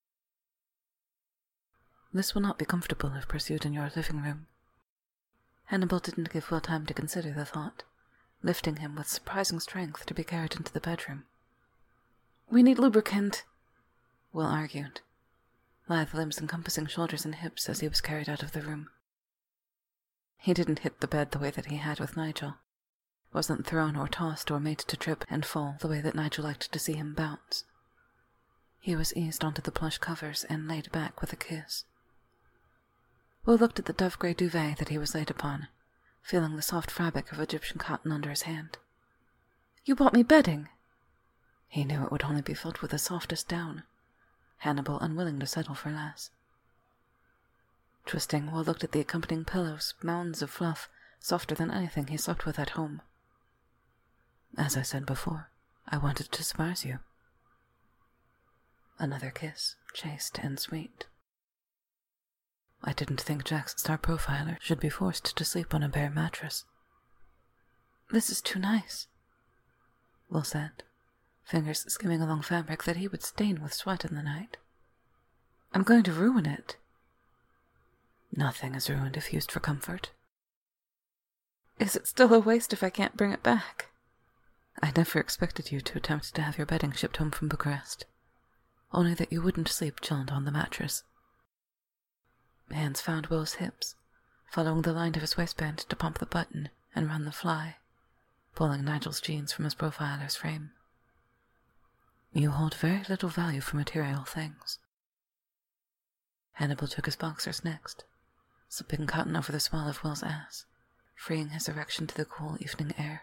A: "This will not be comfortable if pursued in your living room." Hannibal didn't give Will time to consider the thought, lifting him with surprising strength to be carried into the bedroom. "We need lubricant," Will argued, lithe limbs encompassing shoulders and hips as he was carried out of the room. He didn't hit the bed the way that he had with Nigel, wasn't thrown or tossed or made to trip and fall the way that Nigel liked to see him bounce. He was eased onto the plush covers and laid back with a kiss. Will looked at the dove-grey duvet that he was laid upon, feeling the soft fabric of Egyptian cotton under his hand. "You bought me bedding." He knew it would only be filled with the softest down, Hannibal unwilling to settle for less. Twisting, Will looked at the accompanying pillows, mounds of fluff, softer than anything he slept with at home. "As I said before, I wanted to surprise you." Another kiss, chaste and sweet. I didn't think Jack's star profiler should be forced to sleep on a bare mattress. This is too nice, Will said, fingers skimming along fabric that he would stain with sweat in the night. I'm going to ruin it. Nothing is ruined if used for comfort. Is it still a waste if I can't bring it back? I never expected you to attempt to have your bedding shipped home from Bucharest, only that you wouldn't sleep chilled on the mattress. Hands found Will's hips, following the line of his waistband to pump the button and run the fly, pulling Nigel's jeans from his profiler's frame. You hold very little value for material things. Hannibal took his boxers next, slipping cotton over the swell of Will's ass, freeing his erection to the cool evening air.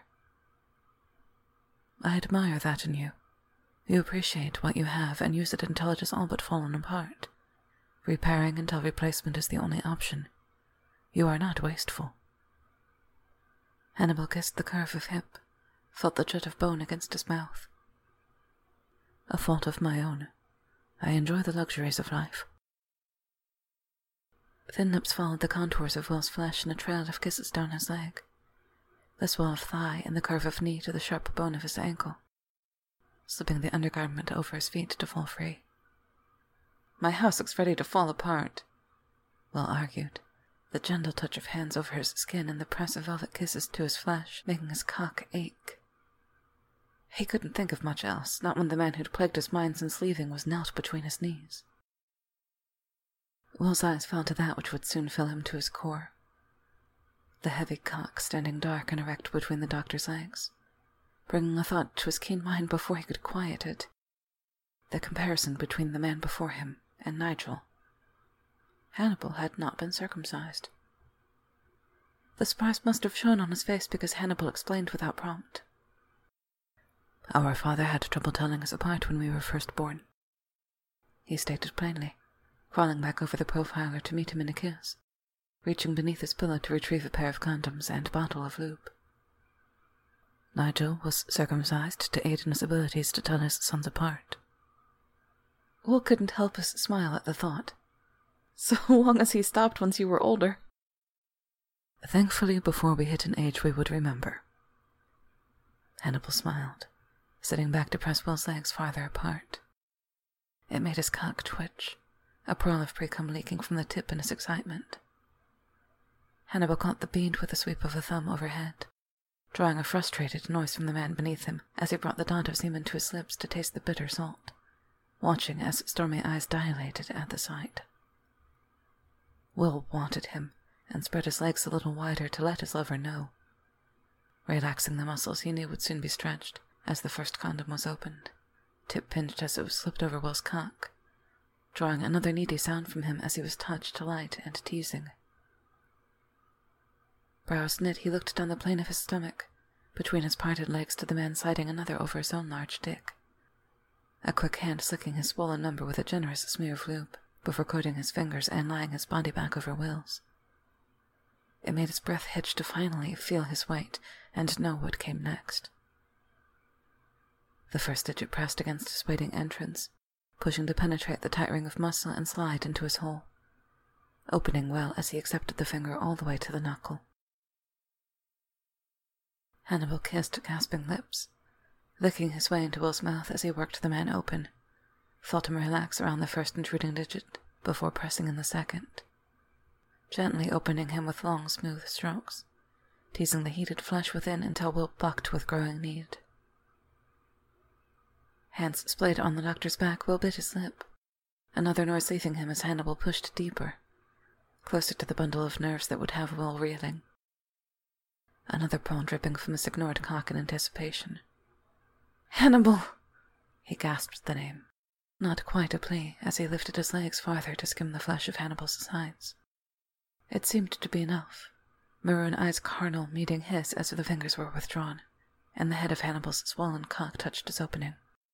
A: I admire that in you. You appreciate what you have and use it until it has all but fallen apart, repairing until replacement is the only option. You are not wasteful. Hannibal kissed the curve of hip, felt the jut of bone against his mouth. A fault of my own. I enjoy the luxuries of life. Thin lips followed the contours of Will's flesh in a trail of kisses down his leg, the swell of thigh and the curve of knee to the sharp bone of his ankle, slipping the undergarment over his feet to fall free. My house looks ready to fall apart, Will argued, the gentle touch of hands over his skin and the press of velvet kisses to his flesh making his cock ache. He couldn't think of much else, not when the man who'd plagued his mind since leaving was knelt between his knees. Will's eyes fell to that which would soon fill him to his core. The heavy cock standing dark and erect between the doctor's legs, bringing a thought to his keen mind before he could quiet it. The comparison between the man before him and Nigel. Hannibal had not been circumcised. The surprise must have shown on his face because Hannibal explained without prompt. Our father had trouble telling us apart when we were first born, he stated plainly, crawling back over the profiler to meet him in a kiss, reaching beneath his pillow to retrieve a pair of condoms and a bottle of lube. Nigel was circumcised to aid in his abilities to tell his sons apart. Will couldn't help but smile at the thought. So long as he stopped once you were older. Thankfully, before we hit an age we would remember. Hannibal smiled, sitting back to press Will's legs farther apart. It made his cock twitch, a pearl of pre-cum leaking from the tip in his excitement. Hannibal caught the bead with a sweep of a thumb overhead, drawing a frustrated noise from the man beneath him as he brought the dot of semen to his lips to taste the bitter salt, watching as stormy eyes dilated at the sight. Will wanted him, and spread his legs a little wider to let his lover know, relaxing the muscles he knew would soon be stretched as the first condom was opened, tip pinched as it was slipped over Will's cock, drawing another needy sound from him as he was touched, light, and teasing. Brows knit, he looked down the plane of his stomach, between his parted legs to the man sliding another over his own large dick, a quick hand slicking his swollen number with a generous smear of lube, before coating his fingers and lying his body back over Will's. It made his breath hitch to finally feel his weight and know what came next. The first digit pressed against his waiting entrance, pushing to penetrate the tight ring of muscle and slide into his hole, opening well as he accepted the finger all the way to the knuckle. Hannibal kissed gasping lips, licking his way into Will's mouth as he worked the man open, felt him relax around the first intruding digit before pressing in the second, gently opening him with long, smooth strokes, teasing the heated flesh within until Will bucked with growing need. Hands splayed on the doctor's back, Will bit his lip, another noise leaving him as Hannibal pushed deeper, closer to the bundle of nerves that would have Will reeling. Another paw dripping from his ignored cock in anticipation. "Hannibal!" He gasped the name, not quite a plea, as he lifted his legs farther to skim the flesh of Hannibal's sides. It seemed to be enough, maroon eyes carnal meeting his as the fingers were withdrawn, and the head of Hannibal's swollen cock touched his opening.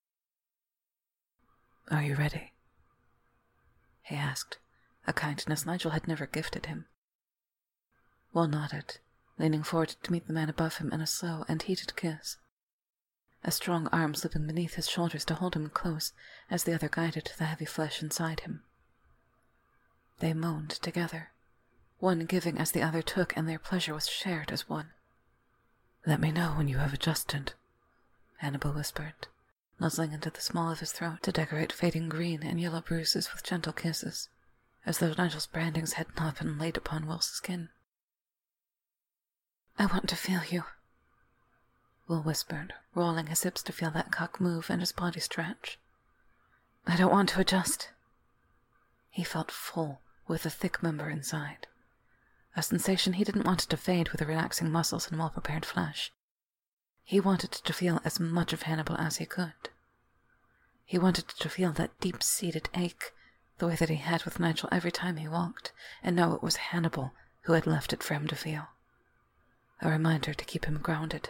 A: "Are you ready?" he asked, a kindness Nigel had never gifted him. Will nodded, leaning forward to meet the man above him in a slow and heated kiss, a strong arm slipping beneath his shoulders to hold him close as the other guided the heavy flesh inside him. They moaned together, one giving as the other took, and their pleasure was shared as one.
B: "Let me know when you have adjusted,"
A: Hannibal whispered, nuzzling into the small of his throat to decorate fading green and yellow bruises with gentle kisses, as though Nigel's brandings had not been laid upon Will's skin. "I want to feel you," Will whispered, rolling his hips to feel that cock move and his body stretch. "I don't want to adjust." He felt full, with a thick member inside, a sensation he didn't want it to fade with the relaxing muscles and well-prepared flesh. He wanted to feel as much of Hannibal as he could. He wanted to feel that deep-seated ache, the way that he had with Nigel every time he walked, and now it was Hannibal who had left it for him to feel. A reminder to keep him grounded.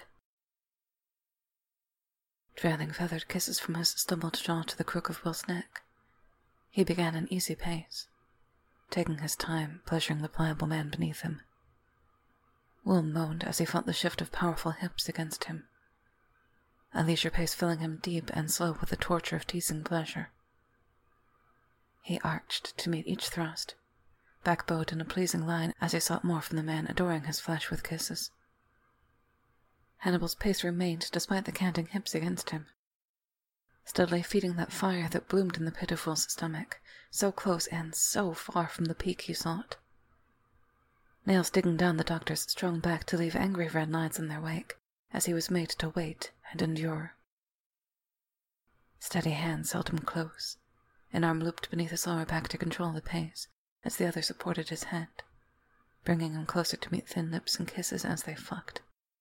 A: Trailing feathered kisses from his stumbled jaw to the crook of Will's neck, he began an easy pace, taking his time, pleasuring the pliable man beneath him. Will moaned as he felt the shift of powerful hips against him, a leisure pace filling him deep and slow with the torture of teasing pleasure. He arched to meet each thrust, back-bowed in a pleasing line as he sought more from the man, adoring his flesh with kisses. Hannibal's pace remained despite the canting hips against him, steadily feeding that fire that bloomed in the pit of Will's stomach, so close and so far from the peak he sought. Nails digging down the doctor's strong back to leave angry red lines in their wake, as he was made to wait and endure. Steady hands held him close, an arm looped beneath his lower back to control the pace, as the other supported his head, bringing him closer to meet thin lips and kisses as they fucked.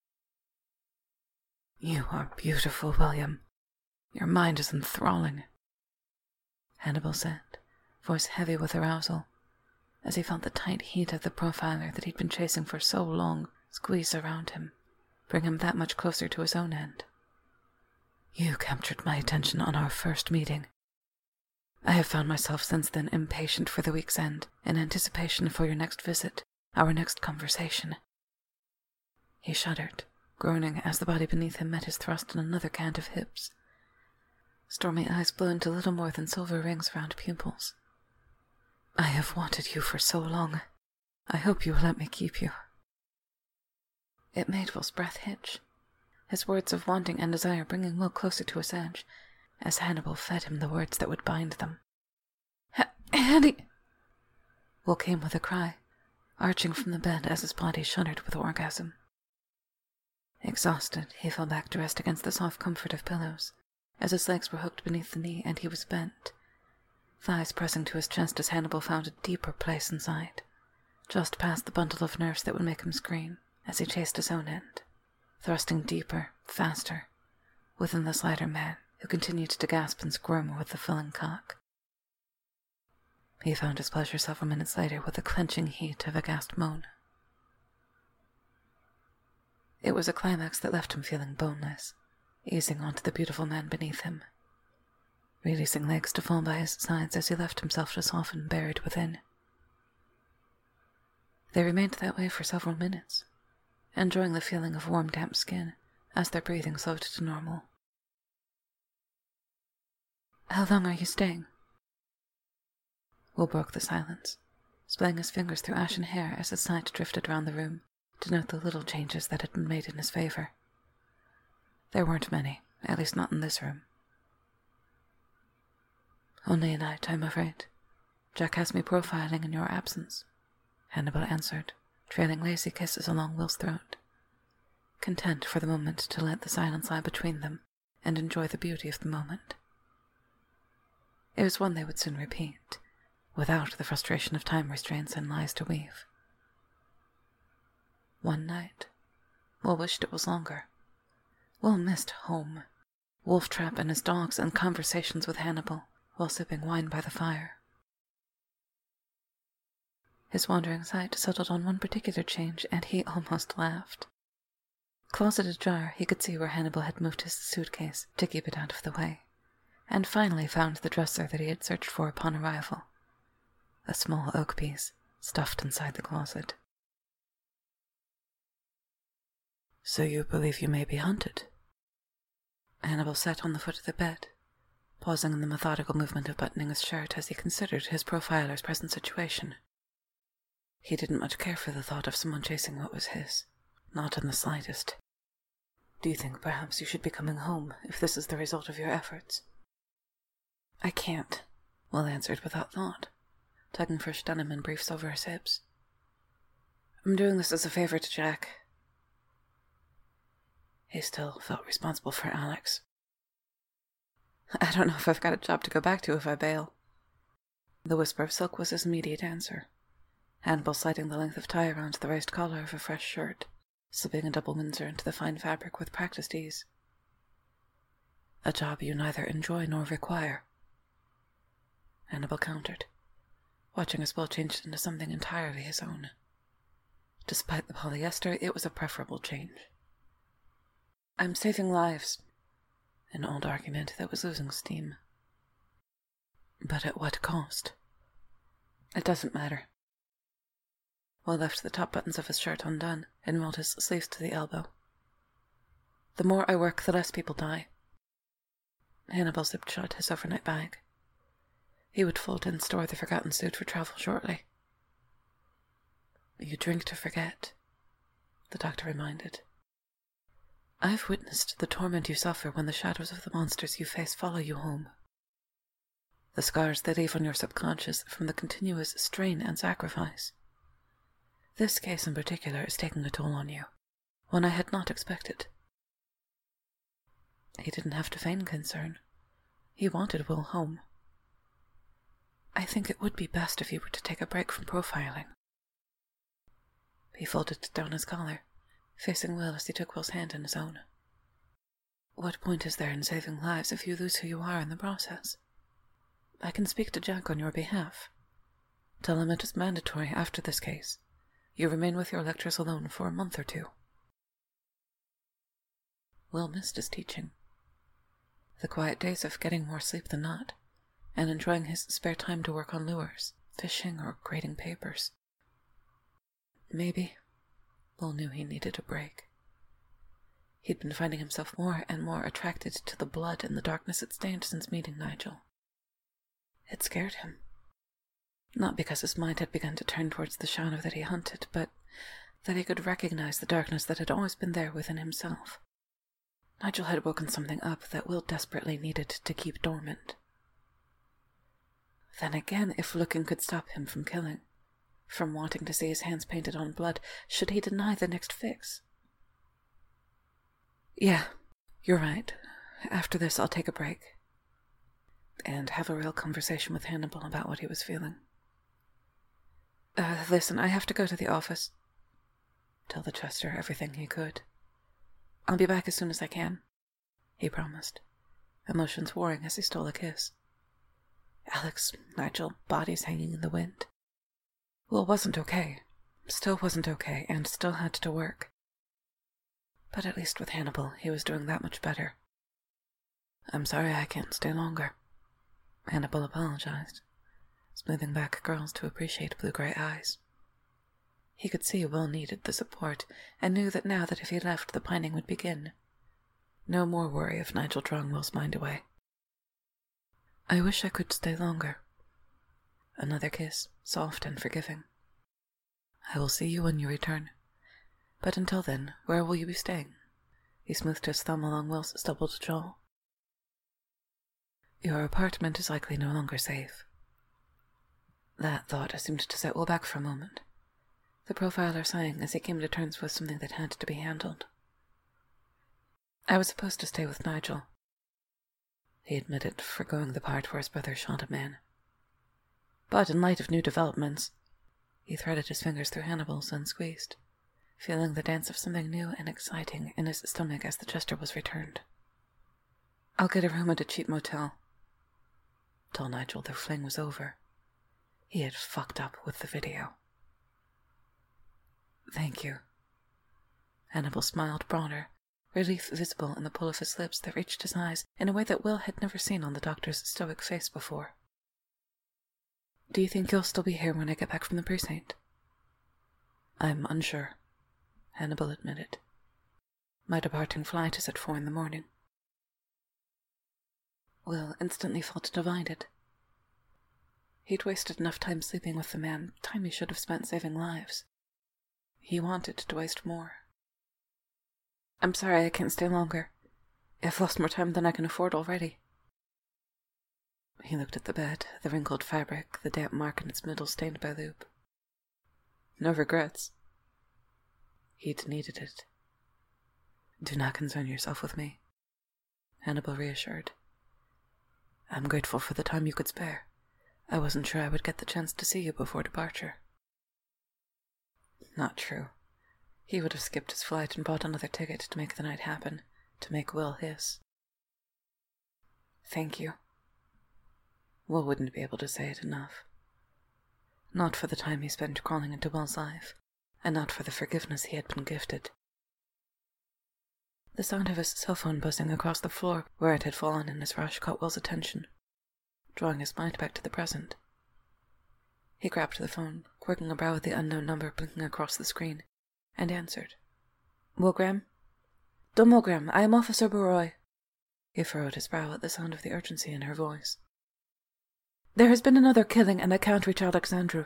A: "You are beautiful, William. Your mind is enthralling," Hannibal said, voice heavy with arousal, as he felt the tight heat of the profiler that he'd been chasing for so long squeeze around him, bring him that much closer to his own end. "You captured my attention on our first meeting. I have found myself since then impatient for the week's end, in anticipation for your next visit, our next conversation." He shuddered, groaning as the body beneath him met his thrust in another cant of hips. Stormy eyes blown to little more than silver rings around pupils. "I have wanted you for so long. I hope you will let me keep you." It made Will's breath hitch, his words of wanting and desire bringing Will closer to his edge, as Hannibal fed him the words that would bind them. "Handy!" Will came with a cry, arching from the bed as his body shuddered with orgasm. Exhausted, he fell back to rest against the soft comfort of pillows, as his legs were hooked beneath the knee and he was bent, thighs pressing to his chest as Hannibal found a deeper place inside, just past the bundle of nerves that would make him scream as he chased his own end, thrusting deeper, faster, within the slighter man who continued to gasp and squirm with the filling cock. He found his pleasure several minutes later with the clenching heat of a gasped moan. It was a climax that left him feeling boneless, easing onto the beautiful man beneath him, releasing legs to fall by his sides as he left himself to soften buried within. They remained that way for several minutes, enjoying the feeling of warm, damp skin as their breathing slowed to normal. "How long are you staying?" Will broke the silence, splaying his fingers through ashen hair as his sight drifted round the room to note the little changes that had been made in his favor. There weren't many, at least not in this room. "Only a night, I'm afraid. Jack has me profiling in your absence," Hannibal answered, trailing lazy kisses along Will's throat, content for the moment to let the silence lie between them and enjoy the beauty of the moment. It was one they would soon repeat, without the frustration of time restraints and lies to weave. One night, Will wished it was longer. Will missed home, Wolf Trap and his dogs, and conversations with Hannibal while sipping wine by the fire. His wandering sight settled on one particular change, and he almost laughed. Closet ajar, he could see where Hannibal had moved his suitcase to keep it out of the way, and finally found the dresser that he had searched for upon arrival, a small oak piece stuffed inside the closet. "So you believe you may be hunted?" Hannibal sat on the foot of the bed, pausing in the methodical movement of buttoning his shirt as he considered his profiler's present situation. He didn't much care for the thought of someone chasing what was his. Not in the slightest. Do you think perhaps you should be coming home, if this is the result of your efforts? I can't, Will answered without thought, tugging fresh denim and briefs over his hips. I'm doing this as a favor to Jack. He still felt responsible for Alex. I don't know if I've got a job to go back to if I bail. The whisper of silk was his immediate answer, Hannibal sliding the length of tie around the raised collar of a fresh shirt, slipping a double Windsor into the fine fabric with practiced ease. A job you neither enjoy nor require. Hannibal countered, watching his will change into something entirely his own. Despite the polyester, it was a preferable change. I'm saving lives. An old argument that was losing steam. But at what cost? It doesn't matter. Will left the top buttons of his shirt undone and rolled his sleeves to the elbow. The more I work, the less people die. Hannibal zipped shut his overnight bag. He would fold and store the forgotten suit for travel shortly. You drink to forget, the doctor reminded. I've witnessed the torment you suffer when the shadows of the monsters you face follow you home. The scars they leave on your subconscious from the continuous strain and sacrifice. This case in particular is taking a toll on you, one I had not expected. He didn't have to feign concern. He wanted Will home. I think it would be best if you were to take a break from profiling. He folded down his collar, facing Will as he took Will's hand in his own. What point is there in saving lives if you lose who you are in the process? I can speak to Jack on your behalf. Tell him it is mandatory after this case. You remain with your lectures alone for a month or two. Will missed his teaching. The quiet days of getting more sleep than not, and enjoying his spare time to work on lures, fishing, or grading papers. Maybe Will knew he needed a break. He'd been finding himself more and more attracted to the blood and the darkness it stained since meeting Nigel. It scared him. Not because his mind had begun to turn towards the shadow that he hunted, but that he could recognize the darkness that had always been there within himself. Nigel had woken something up that Will desperately needed to keep dormant. Then again, if looking could stop him from killing, from wanting to see his hands painted on blood, should he deny the next fix? Yeah, you're right. After this, I'll take a break. And have a real conversation with Hannibal about what he was feeling. Uh, listen, I have to go to the office. Tell the Chester everything he could. I'll be back as soon as I can, he promised, emotions warring as he stole a kiss. Alex, Nigel, bodies hanging in the wind. Will wasn't okay, still wasn't okay, and still had to work. But at least with Hannibal, he was doing that much better. I'm sorry I can't stay longer, Hannibal apologized, smoothing back curls to appreciate blue-gray eyes. He could see Will needed the support, and knew that now that if he left, the pining would begin. No more worry of Nigel drawing Will's mind away. I wish I could stay longer. Another kiss, soft and forgiving. I will see you when you return. But until then, where will you be staying? He smoothed his thumb along Will's stubbled jaw. Your apartment is likely no longer safe. That thought seemed to set Will back for a moment, the profiler sighing as he came to terms with something that had to be handled. I was supposed to stay with Nigel, he admitted, forgoing the part where his brother shot a man. But in light of new developments, he threaded his fingers through Hannibal's and squeezed, feeling the dance of something new and exciting in his stomach as the Chester was returned. I'll get a room at a cheap motel. Told Nigel their fling was over. He had fucked up with the video. Thank you. Hannibal smiled broader, relief visible in the pull of his lips that reached his eyes in a way that Will had never seen on the doctor's stoic face before. Do you think you'll still be here when I get back from the precinct? I'm unsure, Hannibal admitted. My departing flight is at four in the morning. Will instantly felt divided. He'd wasted enough time sleeping with the man, time he should have spent saving lives. He wanted to waste more. I'm sorry I can't stay longer. I've lost more time than I can afford already. He looked at the bed, the wrinkled fabric, the damp mark in its middle stained by lube. No regrets. He'd needed it. Do not concern yourself with me, Hannibal reassured. I'm grateful for the time you could spare. I wasn't sure I would get the chance to see you before departure. Not true. He would have skipped his flight and bought another ticket to make the night happen, to make Will his. Thank you. Will wouldn't be able to say it enough. Not for the time he spent crawling into Will's life, and not for the forgiveness he had been gifted. The sound of his cell phone buzzing across the floor where it had fallen in his rush caught Will's attention, drawing his mind back to the present. He grabbed the phone, quirking a brow at the unknown number blinking across the screen, and answered. Will Graham? Don Will Graham, I am Officer Baroy. He furrowed his brow at the sound of the urgency in her voice. There has been another killing, and I can't reach Alexandru.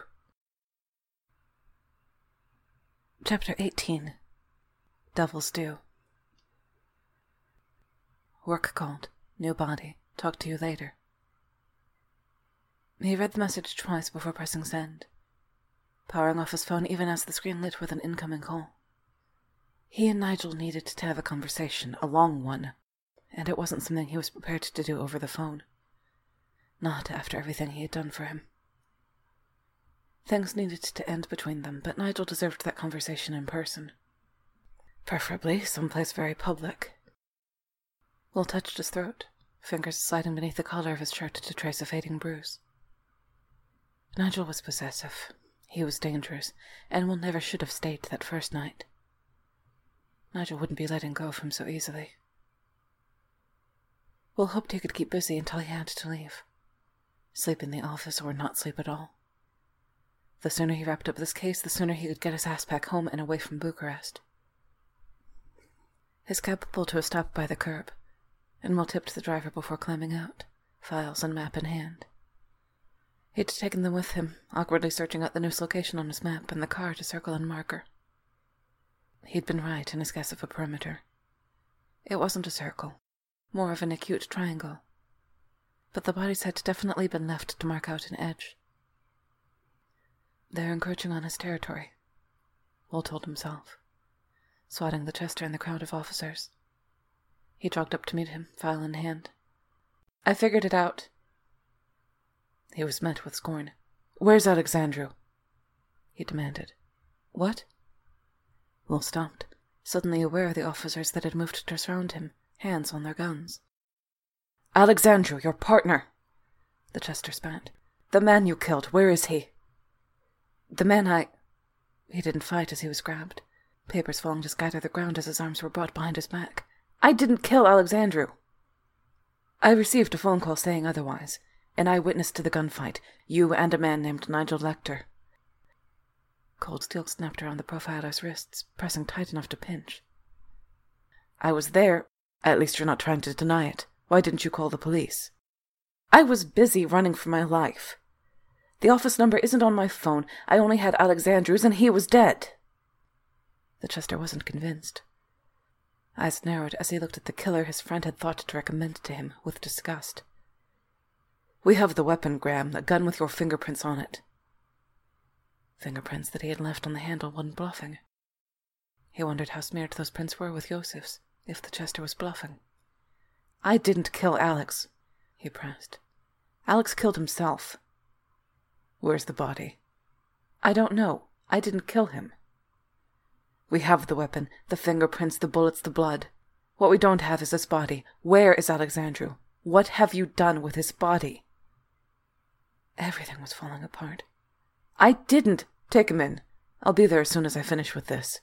A: Chapter eighteen. Devil's Due. Work called. New body. Talk to you later. He read the message twice before pressing send, powering off his phone even as the screen lit with an incoming call. He and Nigel needed to have a conversation, a long one, and it wasn't something he was prepared to do over the phone. Not after everything he had done for him. Things needed to end between them, but Nigel deserved that conversation in person. Preferably someplace very public. Will touched his throat, fingers sliding beneath the collar of his shirt to trace a fading bruise. Nigel was possessive. He was dangerous, and Will never should have stayed that first night. Nigel wouldn't be letting go of him so easily. Will hoped he could keep busy until he had to leave. Sleep in the office or not sleep at all. The sooner he wrapped up this case, the sooner he could get his ass back home and away from Bucharest. His cab pulled to a stop by the curb, and Will tipped the driver before climbing out, files and map in hand. He'd taken them with him, awkwardly searching out the news location on his map and the car to circle and marker. He'd been right in his guess of a perimeter. It wasn't a circle, more of an acute triangle, but the bodies had definitely been left to mark out an edge. They're encroaching on his territory, Will told himself, swatting the Chester in the crowd of officers. He jogged up to meet him, file in hand. I figured it out. He was met with scorn. Where's Alexandru? He demanded. What? Will stopped, suddenly aware of the officers that had moved to surround him, hands on their guns. Alexandru, your partner! The Chester spat. The man you killed, where is he? The man I... He didn't fight as he was grabbed, papers falling to scatter the ground as his arms were brought behind his back. I didn't kill Alexandru! I received a phone call saying otherwise. An eyewitness to the gunfight, you and a man named Nigel Lecter. Cold steel snapped around the profiler's wrists, pressing tight enough to pinch. I was there. At least you're not trying to deny it. Why didn't you call the police? I was busy running for my life. The office number isn't on my phone. I only had Alexandru's, and he was dead. The Chester wasn't convinced. Eyes narrowed as he looked at the killer his friend had thought to recommend to him, with disgust. We have the weapon, Graham, a gun with your fingerprints on it. Fingerprints that he had left on the handle wasn't bluffing. He wondered how smeared those prints were with Yosef's, if the Chester was bluffing. I didn't kill Alex, he pressed. Alex killed himself. Where's the body? I don't know. I didn't kill him. We have the weapon, the fingerprints, the bullets, the blood. What we don't have is his body. Where is Alexandru? What have you done with his body? Everything was falling apart. I didn't. Take him in. I'll be there as soon as I finish with this.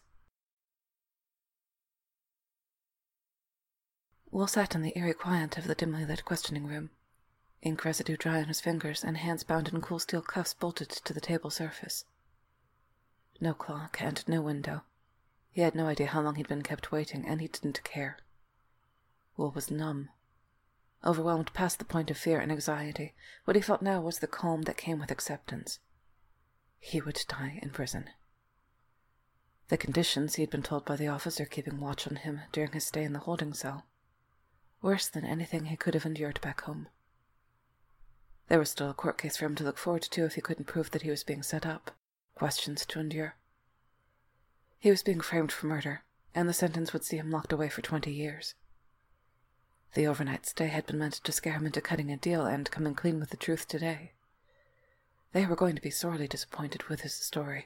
A: Will sat in the eerie quiet of the dimly lit questioning room, ink residue dry on his fingers and hands bound in cool steel cuffs bolted to the table surface. No clock and no window. He had no idea how long he'd been kept waiting, and he didn't care. Will was numb. Overwhelmed past the point of fear and anxiety, what he felt now was the calm that came with acceptance. He would die in prison. The conditions he had been told by the officer keeping watch on him during his stay in the holding cell, worse than anything he could have endured back home. There was still a court case for him to look forward to if he couldn't prove that he was being set up, questions to endure. He was being framed for murder, and the sentence would see him locked away for twenty years. The overnight stay had been meant to scare him into cutting a deal and coming clean with the truth today. They were going to be sorely disappointed with his story.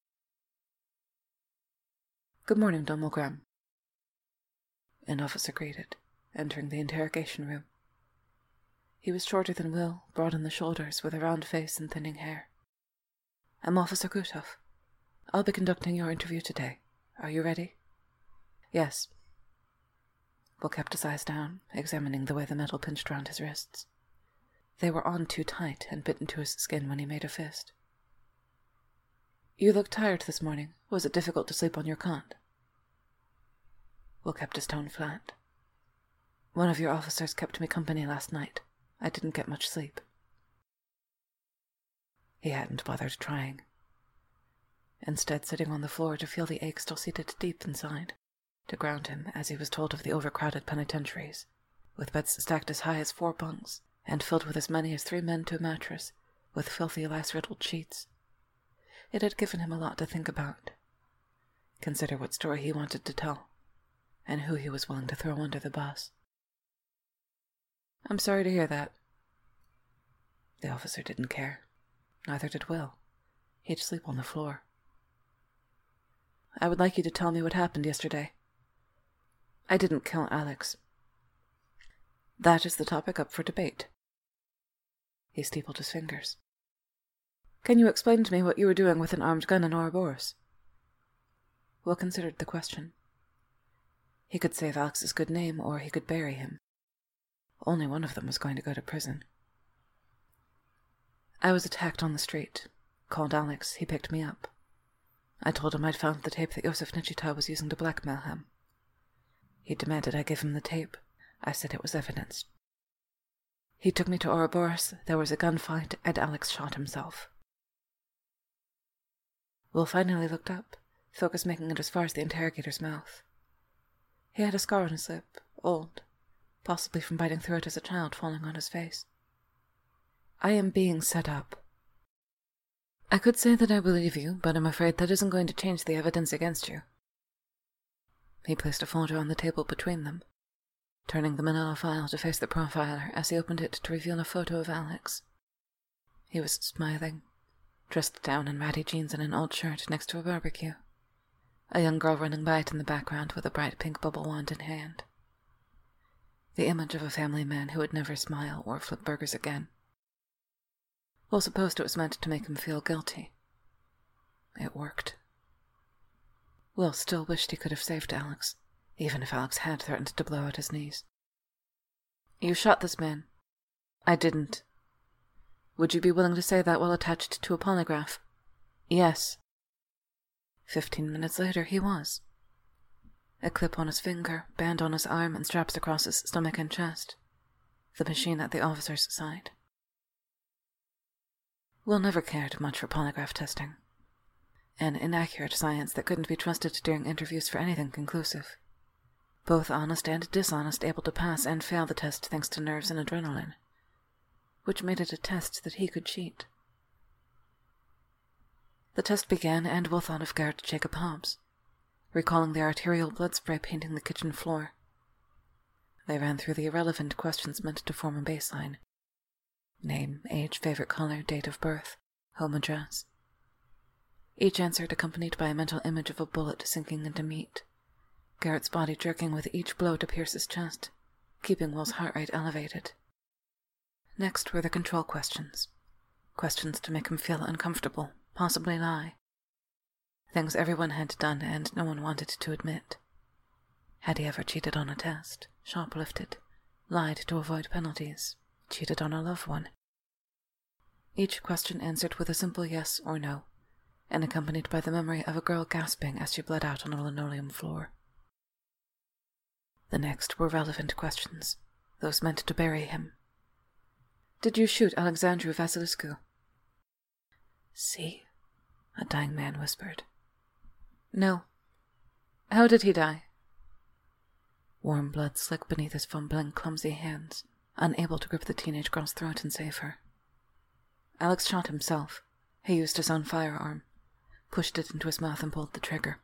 A: "Good morning, Don Mulgraham," an officer greeted, entering the interrogation room. He was shorter than Will, broad in the shoulders, with a round face and thinning hair. "I'm Officer Guthoff. I'll be conducting your interview today. Are you ready?" "Yes." Will kept his eyes down, examining the way the metal pinched round his wrists. They were on too tight and bit into his skin when he made a fist. "You look tired this morning. Was it difficult to sleep on your cot?" Will kept his tone flat. "One of your officers kept me company last night. I didn't get much sleep." He hadn't bothered trying, instead sitting on the floor to feel the ache still seated deep inside, to ground him as he was told of the overcrowded penitentiaries, with beds stacked as high as four bunks, and filled with as many as three men to a mattress, with filthy lice-riddled sheets. It had given him a lot to think about. Consider what story he wanted to tell, and who he was willing to throw under the bus. "I'm sorry to hear that." The officer didn't care. Neither did Will. He'd sleep on the floor. "I would like you to tell me what happened yesterday." "I didn't kill Alex." "That is the topic up for debate." He steepled his fingers. "Can you explain to me what you were doing with an armed gun in Ouroboros?" Will considered the question. He could save Alex's good name, or he could bury him. Only one of them was going to go to prison. "I was attacked on the street. Called Alex. He picked me up. I told him I'd found the tape that Josef Nichita was using to blackmail him. He demanded I give him the tape. I said it was evidence. He took me to Ouroboros. There was a gunfight, and Alex shot himself." Will finally looked up, focus making it as far as the interrogator's mouth. He had a scar on his lip, old, possibly from biting through it as a child, falling on his face. "I am being set up. I could say that I believe you, but I'm afraid that isn't going to change the evidence against you." He placed a folder on the table between them, turning the manila file to face the profiler as he opened it to reveal a photo of Alex. He was smiling, dressed down in ratty jeans and an old shirt next to a barbecue. A young girl running by it in the background with a bright pink bubble wand in hand. The image of a family man who would never smile or flip burgers again. Will supposed it was meant to make him feel guilty. It worked. Will still wished he could have saved Alex, even if Alex had threatened to blow out his knees. "You shot this man." "I didn't." "Would you be willing to say that while attached to a polygraph?" "Yes." Fifteen minutes later, he was. A clip on his finger, band on his arm, and straps across his stomach and chest. The machine at the officer's side. Will never cared much for polygraph testing. An inaccurate science that couldn't be trusted during interviews for anything conclusive. Both honest and dishonest able to pass and fail the test thanks to nerves and adrenaline, which made it a test that he could cheat. The test began, and Will thought of Garrett Jacob Hobbs, recalling the arterial blood spray painting the kitchen floor. They ran through the irrelevant questions meant to form a baseline. Name, age, favorite color, date of birth, home address. Each answered accompanied by a mental image of a bullet sinking into meat, Garrett's body jerking with each blow to pierce his chest, keeping Will's heart rate elevated. Next were the control questions. Questions to make him feel uncomfortable, possibly lie. Things everyone had done and no one wanted to admit. Had he ever cheated on a test, shoplifted, lied to avoid penalties, cheated on a loved one? Each question answered with a simple yes or no, and accompanied by the memory of a girl gasping as she bled out on a linoleum floor. The next were relevant questions, those meant to bury him. Did you shoot Alexandru Vasilescu? See, a dying man whispered. No. How did he die? Warm blood slicked beneath his fumbling, clumsy hands, unable to grip the teenage girl's throat and save her. Alex shot himself. He used his own firearm, pushed it into his mouth and pulled the trigger.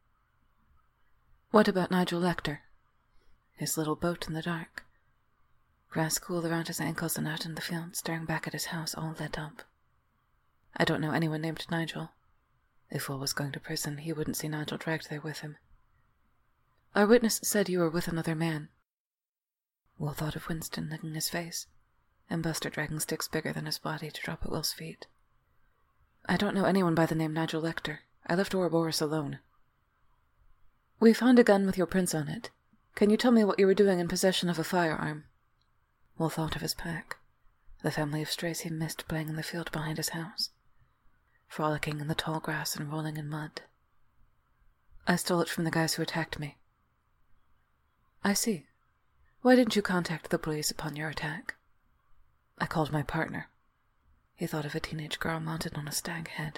A: What about Nigel Lecter? His little boat in the dark. Grass cool around his ankles and out in the field, staring back at his house all lit up. I don't know anyone named Nigel. If Will was going to prison, he wouldn't see Nigel dragged there with him. Our witness said you were with another man. Will thought of Winston licking his face, and Buster dragging sticks bigger than his body to drop at Will's feet. I don't know anyone by the name Nigel Lecter. I left Ouroboros alone. We found a gun with your prints on it. Can you tell me what you were doing in possession of a firearm? Will thought of his pack, the family of strays he missed playing in the field behind his house, frolicking in the tall grass and rolling in mud. I stole it from the guys who attacked me. I see. Why didn't you contact the police upon your attack? I called my partner. He thought of a teenage girl mounted on a stag head.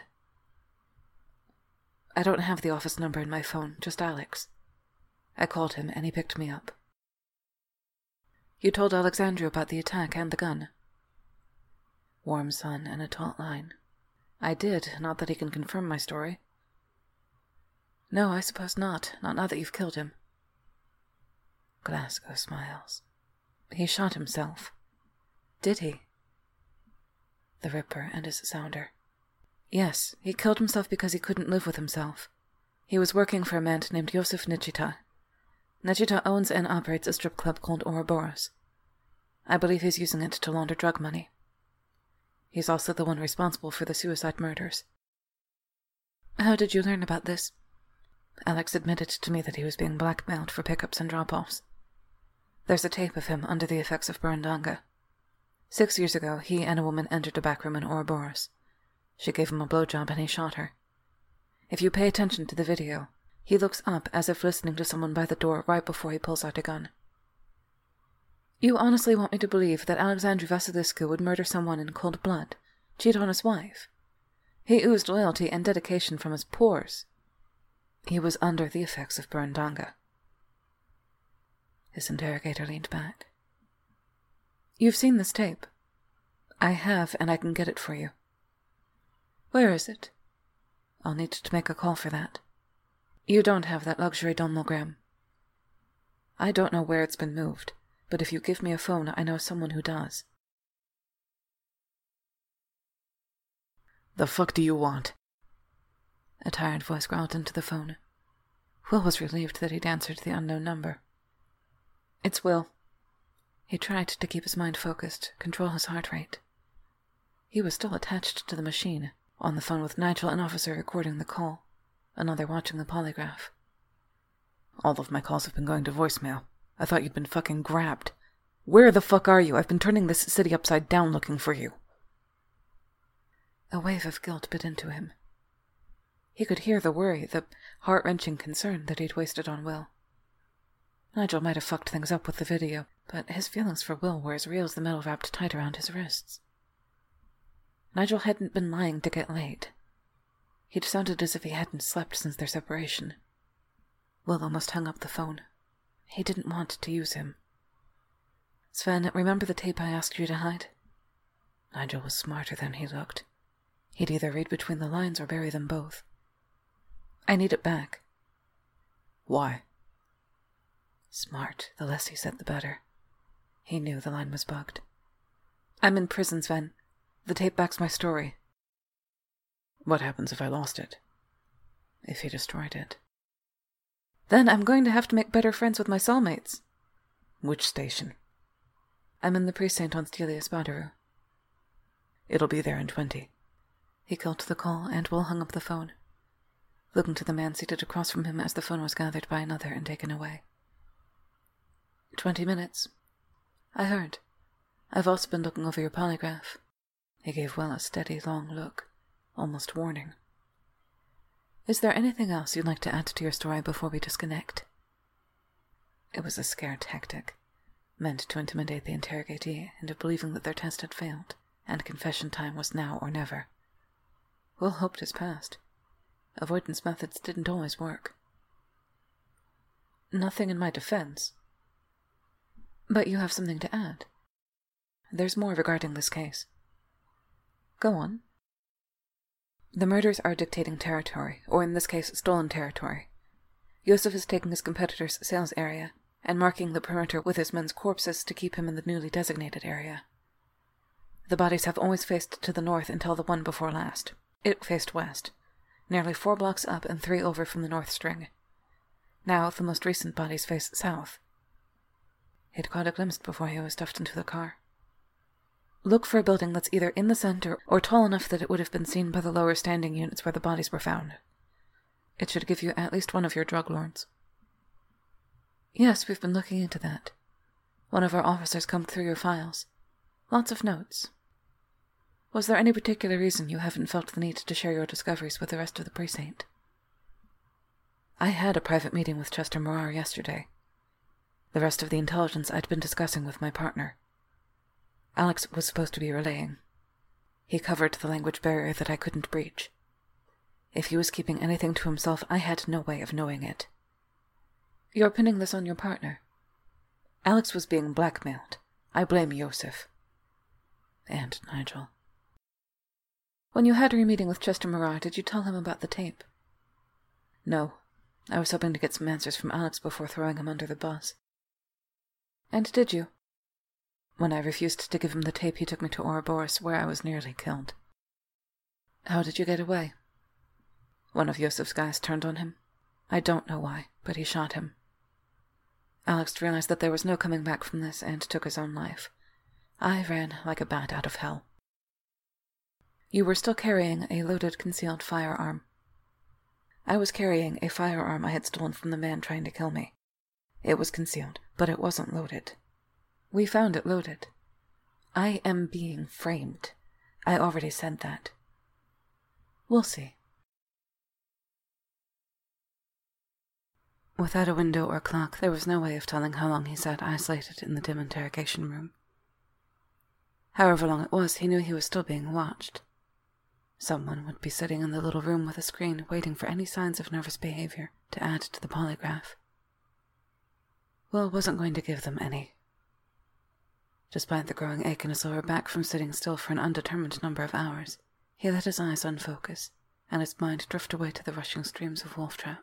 A: I don't have the office number in my phone, just Alex. I called him and he picked me up. You told Alexandru about the attack and the gun. Warm sun and a taut line. I did, not that he can confirm my story. No, I suppose not, not now that you've killed him. Glasgow smiles. He shot himself. Did he? The Ripper and his sounder. Yes, he killed himself because he couldn't live with himself. He was working for a man named Yosef Nichita. Nichita owns and operates a strip club called Ouroboros. I believe he's using it to launder drug money. He's also the one responsible for the suicide murders. How did you learn about this? Alex admitted to me that he was being blackmailed for pickups and drop-offs. There's a tape of him under the effects of Burundanga. Six years ago, he and a woman entered a back room in Ouroboros. She gave him a blowjob and he shot her. If you pay attention to the video, he looks up as if listening to someone by the door right before he pulls out a gun. You honestly want me to believe that Alexandru Vasilescu would murder someone in cold blood, cheat on his wife? He oozed loyalty and dedication from his pores. He was under the effects of Burundanga. His interrogator leaned back. You've seen this tape? I have, and I can get it for you. Where is it? I'll need to make a call for that. You don't have that luxury domlogram. I don't know where it's been moved, but if you give me a phone, I know someone who does.
B: The fuck do you want?
A: A tired voice growled into the phone. Will was relieved that he'd answered the unknown number. It's Will. He tried to keep his mind focused, control his heart rate. He was still attached to the machine, on the phone with Nigel, an officer recording the call, another watching the polygraph.
B: All of my calls have been going to voicemail. I thought you'd been fucking grabbed. Where the fuck are you? I've been turning this city upside down looking for you.
A: A wave of guilt bit into him. He could hear the worry, the heart-wrenching concern that he'd wasted on Will. Nigel might have fucked things up with the video, but his feelings for Will were as real as the metal wrapped tight around his wrists. Nigel hadn't been lying to get laid. He'd sounded as if he hadn't slept since their separation. Will almost hung up the phone. He didn't want to use him. Sven, remember the tape I asked you to hide? Nigel was smarter than he looked. He'd either read between the lines or bury them both. I need it back.
B: Why?
A: Smart. The less he said, the better. He knew the line was bugged. I'm in prison, Sven. The tape backs my story.
B: What happens if I lost it?
A: If he destroyed it. Then I'm going to have to make better friends with my cellmates.
B: Which station?
A: I'm in the precinct on Stelia Spadaru.
B: It'll be there in twenty.
A: He killed the call, and Will hung up the phone, looking to the man seated across from him as the phone was gathered by another and taken away. Twenty minutes. I heard. I've also been looking over your polygraph. He gave Will a steady, long look, almost warning. Is there anything else you'd like to add to your story before we disconnect? It was a scare tactic. meant to intimidate the interrogatee into believing that their test had failed, and confession time was now or never. Will hoped his past. Avoidance methods didn't always work. Nothing in my defense. But you have something to add. There's more regarding this case. Go on. The murders are dictating territory, or in this case, stolen territory. Yusuf is taking his competitor's sales area and marking the perimeter with his men's corpses to keep him in the newly designated area. The bodies have always faced to the north until the one before last. It faced west, nearly four blocks up and three over from the north string. Now the most recent bodies face south. He'd caught a glimpse before he was stuffed into the car. Look for a building that's either in the center or tall enough that it would have been seen by the lower standing units where the bodies were found. It should give you at least one of your drug lords. Yes, we've been looking into that. One of our officers combed through your files. Lots of notes. Was there any particular reason you haven't felt the need to share your discoveries with the rest of the precinct? I had a private meeting with Chester Morar yesterday. The rest of the intelligence I'd been discussing with my partner. Alex was supposed to be relaying. He covered the language barrier that I couldn't breach. If he was keeping anything to himself, I had no way of knowing it. You're pinning this on your partner. Alex was being blackmailed. I blame Yusuf. And Nigel. When you had your meeting with Chester Morar, did you tell him about the tape? No. I was hoping to get some answers from Alex before throwing him under the bus. And did you? When I refused to give him the tape, he took me to Ouroboros, where I was nearly killed. How did you get away? One of Yusuf's guys turned on him. I don't know why, but he shot him. Alex realized that there was no coming back from this and took his own life. I ran like a bat out of hell. You were still carrying a loaded concealed firearm. I was carrying a firearm I had stolen from the man trying to kill me. It was concealed, but it wasn't loaded. We found it loaded. I am being framed. I already said that. We'll see. Without a window or clock, there was no way of telling how long he sat isolated in the dim interrogation room. However long it was, he knew he was still being watched. Someone would be sitting in the little room with a screen, waiting for any signs of nervous behavior to add to the polygraph. Will wasn't going to give them any. Despite the growing ache in his lower back from sitting still for an undetermined number of hours, he let his eyes unfocus, and his mind drift away to the rushing streams of Wolftrap.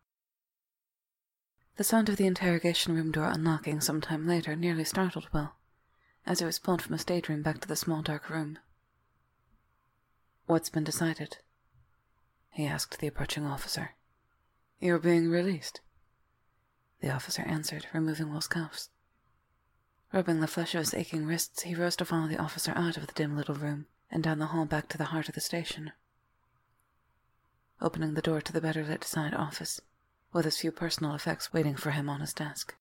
A: The sound of the interrogation room door unlocking some time later nearly startled Will, as he was pulled from a stateroom back to the small dark room. "What's been decided?" he asked the approaching officer. "You're being released," the officer answered, removing Will's cuffs. Rubbing the flesh of his aching wrists, he rose to follow the officer out of the dim little room and down the hall back to the heart of the station. Opening the door to the better lit side office, with his few personal effects waiting for him on his desk.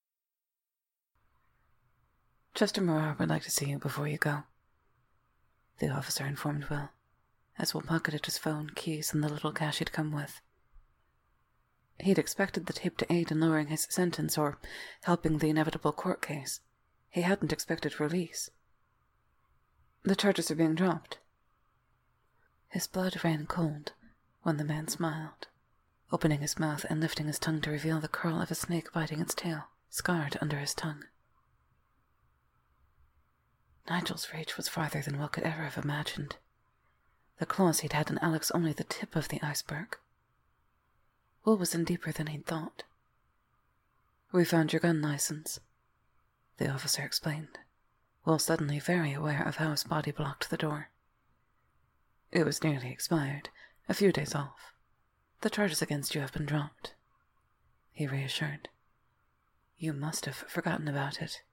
A: "Chester Morar would like to see you before you go," the officer informed Will, as Will pocketed his phone, keys, and the little cash he'd come with. He'd expected the tape to aid in lowering his sentence or helping the inevitable court case. He hadn't expected release. "The charges are being dropped." His blood ran cold when the man smiled, opening his mouth and lifting his tongue to reveal the curl of a snake biting its tail, scarred under his tongue. Nigel's rage was farther than Will could ever have imagined. The claws he'd had in Alex only the tip of the iceberg. Will was in deeper than he'd thought. "We found your gun license," the officer explained, Will suddenly very aware of how his body blocked the door. "It was nearly expired, a few days off. The charges against you have been dropped," he reassured. "You must have forgotten about it."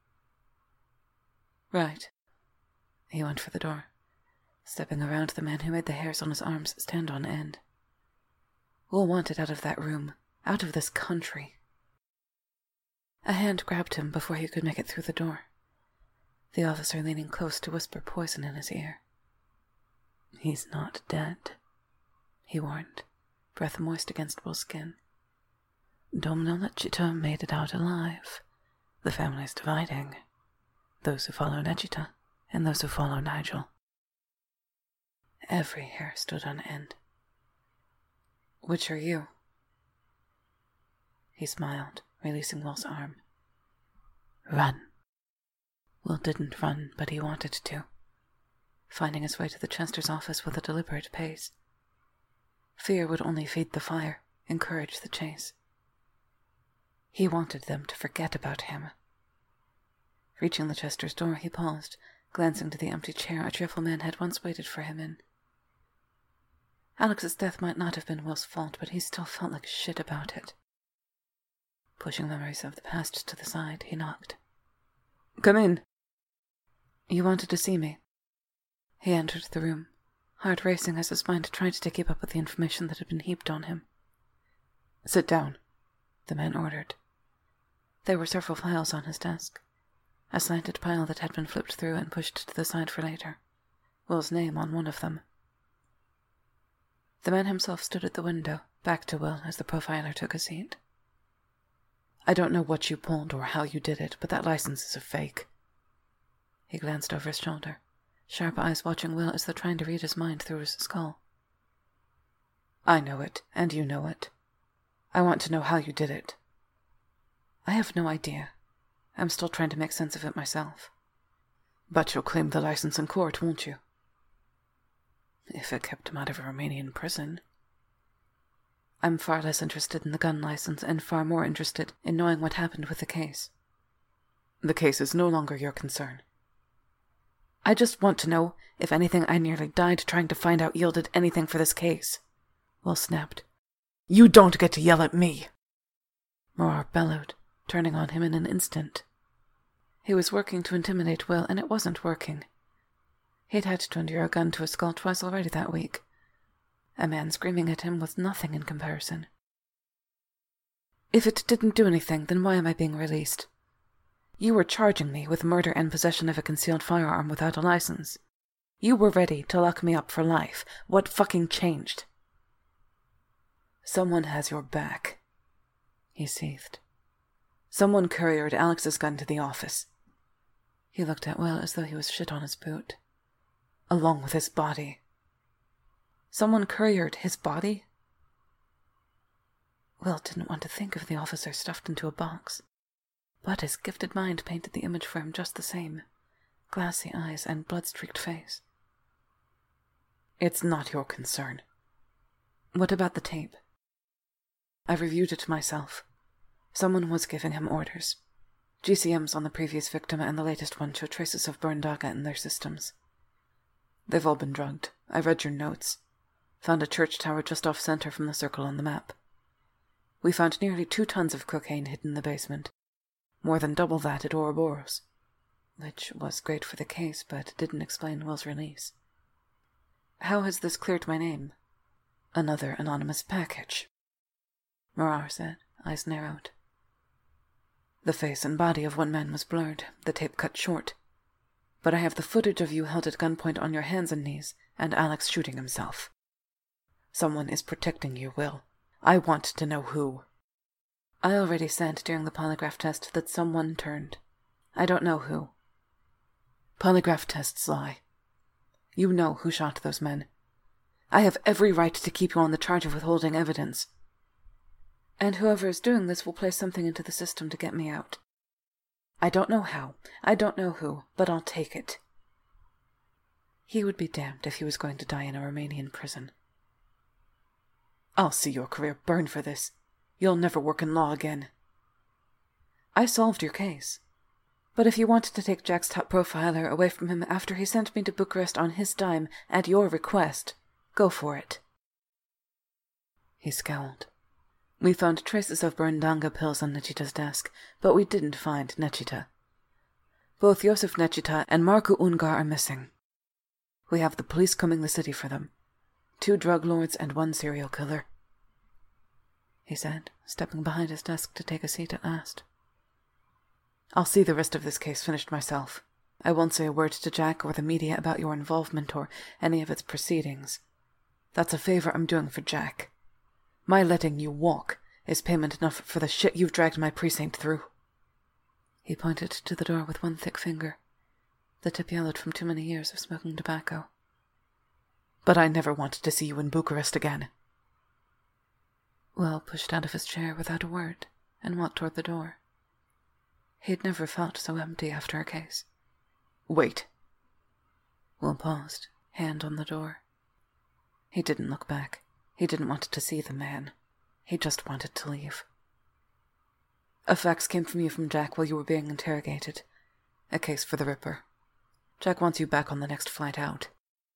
A: "Right." He went for the door, stepping around the man who made the hairs on his arms stand on end. Will wanted out of that room, out of this country. A hand grabbed him before he could make it through the door, the officer leaning close to whisper poison in his ear. "He's not dead," he warned, breath moist against Will's skin. "Domino Lechita made it out alive. The family's dividing. Those who follow Nechita and those who follow Nigel. Every hair stood on end. Which are you? He smiled, releasing Will's arm. Run. Will didn't run, but he wanted to, finding his way to the Chester's office with a deliberate pace. Fear would only feed the fire, encourage the chase. He wanted them to forget about him. Reaching the Chester's door, he paused, glancing to the empty chair a cheerful man had once waited for him in. Alex's death might not have been Will's fault, but he still felt like shit about it. Pushing memories of the past to the side, he knocked.
B: Come in.
A: You wanted to see me. He entered the room, heart racing as his mind tried to keep up with the information that had been heaped on him.
B: Sit down,
A: the man ordered. There were several files on his desk. A slanted pile that had been flipped through and pushed to the side for later. Will's name on one of them. The man himself stood at the window, back to Will as the profiler took a seat.
B: I don't know what you pulled or how you did it, but that license is a fake.
A: He glanced over his shoulder, sharp eyes watching Will as though trying to read his mind through his skull.
B: I know it, and you know it. I want to know how you did it.
A: I have no idea. I'm still trying to make sense of it myself.
B: But you'll claim the license in court, won't you?
A: If it kept him out of a Romanian prison. I'm far less interested in the gun license and far more interested in knowing what happened with the case.
B: The case is no longer your concern.
A: I just want to know if anything I nearly died trying to find out yielded anything for this case. Will snapped.
B: You don't get to yell at me!
A: Morar bellowed, turning on him in an instant. He was working to intimidate Will, and it wasn't working. He'd had to endure a gun to his skull twice already that week. A man screaming at him was nothing in comparison. If it didn't do anything, then why am I being released? You were charging me with murder and possession of a concealed firearm without a license. You were ready to lock me up for life. What fucking changed?
B: Someone has your back, he seethed. Someone couriered Alex's gun to the office.
A: He looked at Will as though he was shit on his boot.
B: Along with his body.
A: Someone couriered his body? Will didn't want to think of the officer stuffed into a box, but his gifted mind painted the image for him just the same. Glassy eyes and blood-streaked face.
B: It's not your concern.
A: What about the tape? I reviewed it myself. Someone was giving him orders. G C Ms on the previous victim and the latest one show traces of burned daga in their systems.
B: They've all been drugged. I read your notes. Found a church tower just off-center from the circle on the map. We found nearly two tons of cocaine hidden in the basement. More than double that at Ouroboros.
A: Which was great for the case, but didn't explain Will's release. How has this cleared my name?
B: Another anonymous package,
A: Morar said, eyes narrowed.
B: The face and body of one man was blurred, the tape cut short. But I have the footage of you held at gunpoint on your hands and knees, and Alex shooting himself. Someone is protecting you, Will. I want to know who.
A: I already said during the polygraph test that someone turned. I don't know who.
B: Polygraph tests lie. You know who shot those men. I have every right to keep you on the charge of withholding evidence.
A: And whoever is doing this will place something into the system to get me out.
B: I don't know how, I don't know who, but I'll take it.
A: He would be damned if he was going to die in a Romanian prison.
B: I'll see your career burn for this. You'll never work in law again.
A: I solved your case. But if you wanted to take Jack's top profiler away from him after he sent me to Bucharest on his dime at your request, go for it.
B: He scowled. We found traces of burned daga pills on Nechita's desk, but we didn't find Nechita. Both Josef Nechita and Marco Ungar are missing. We have the police combing the city for them. Two drug lords and one serial killer.
A: He said, stepping behind his desk to take a seat at last.
B: I'll see the rest of this case finished myself. I won't say a word to Jack or the media about your involvement or any of its proceedings. That's a favor I'm doing for Jack. My letting you walk is payment enough for the shit you've dragged my precinct through.
A: He pointed to the door with one thick finger, the tip yellowed from too many years of smoking tobacco.
B: But I never wanted to see you in Bucharest again.
A: Will pushed out of his chair without a word and walked toward the door. He'd never felt so empty after a case.
B: Wait.
A: Will paused, hand on the door. He didn't look back. He didn't want to see the man. He just wanted to leave. A fax came from you from Jack while you were being interrogated. A case for the Ripper. Jack wants you back on the next flight out.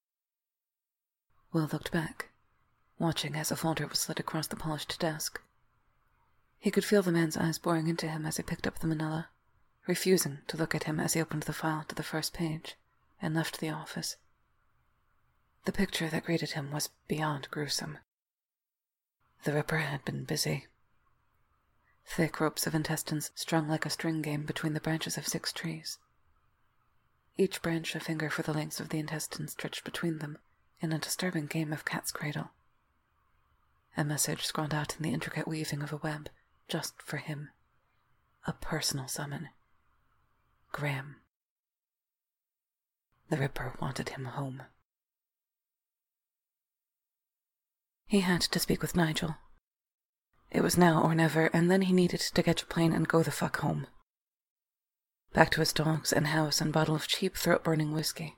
A: Will looked back, watching as a folder was slid across the polished desk. He could feel the man's eyes boring into him as he picked up the manila, refusing to look at him as he opened the file to the first page and left the office. The picture that greeted him was beyond gruesome. The Ripper had been busy. Thick ropes of intestines strung like a string game between the branches of six trees. Each branch a finger for the lengths of the intestines stretched between them in a disturbing game of cat's cradle. A message scrawled out in the intricate weaving of a web, just for him. A personal summon. Graham. The Ripper wanted him home. He had to speak with Nigel. It was now or never, and then he needed to catch a plane and go the fuck home. Back to his dogs and house and bottle of cheap throat-burning whiskey.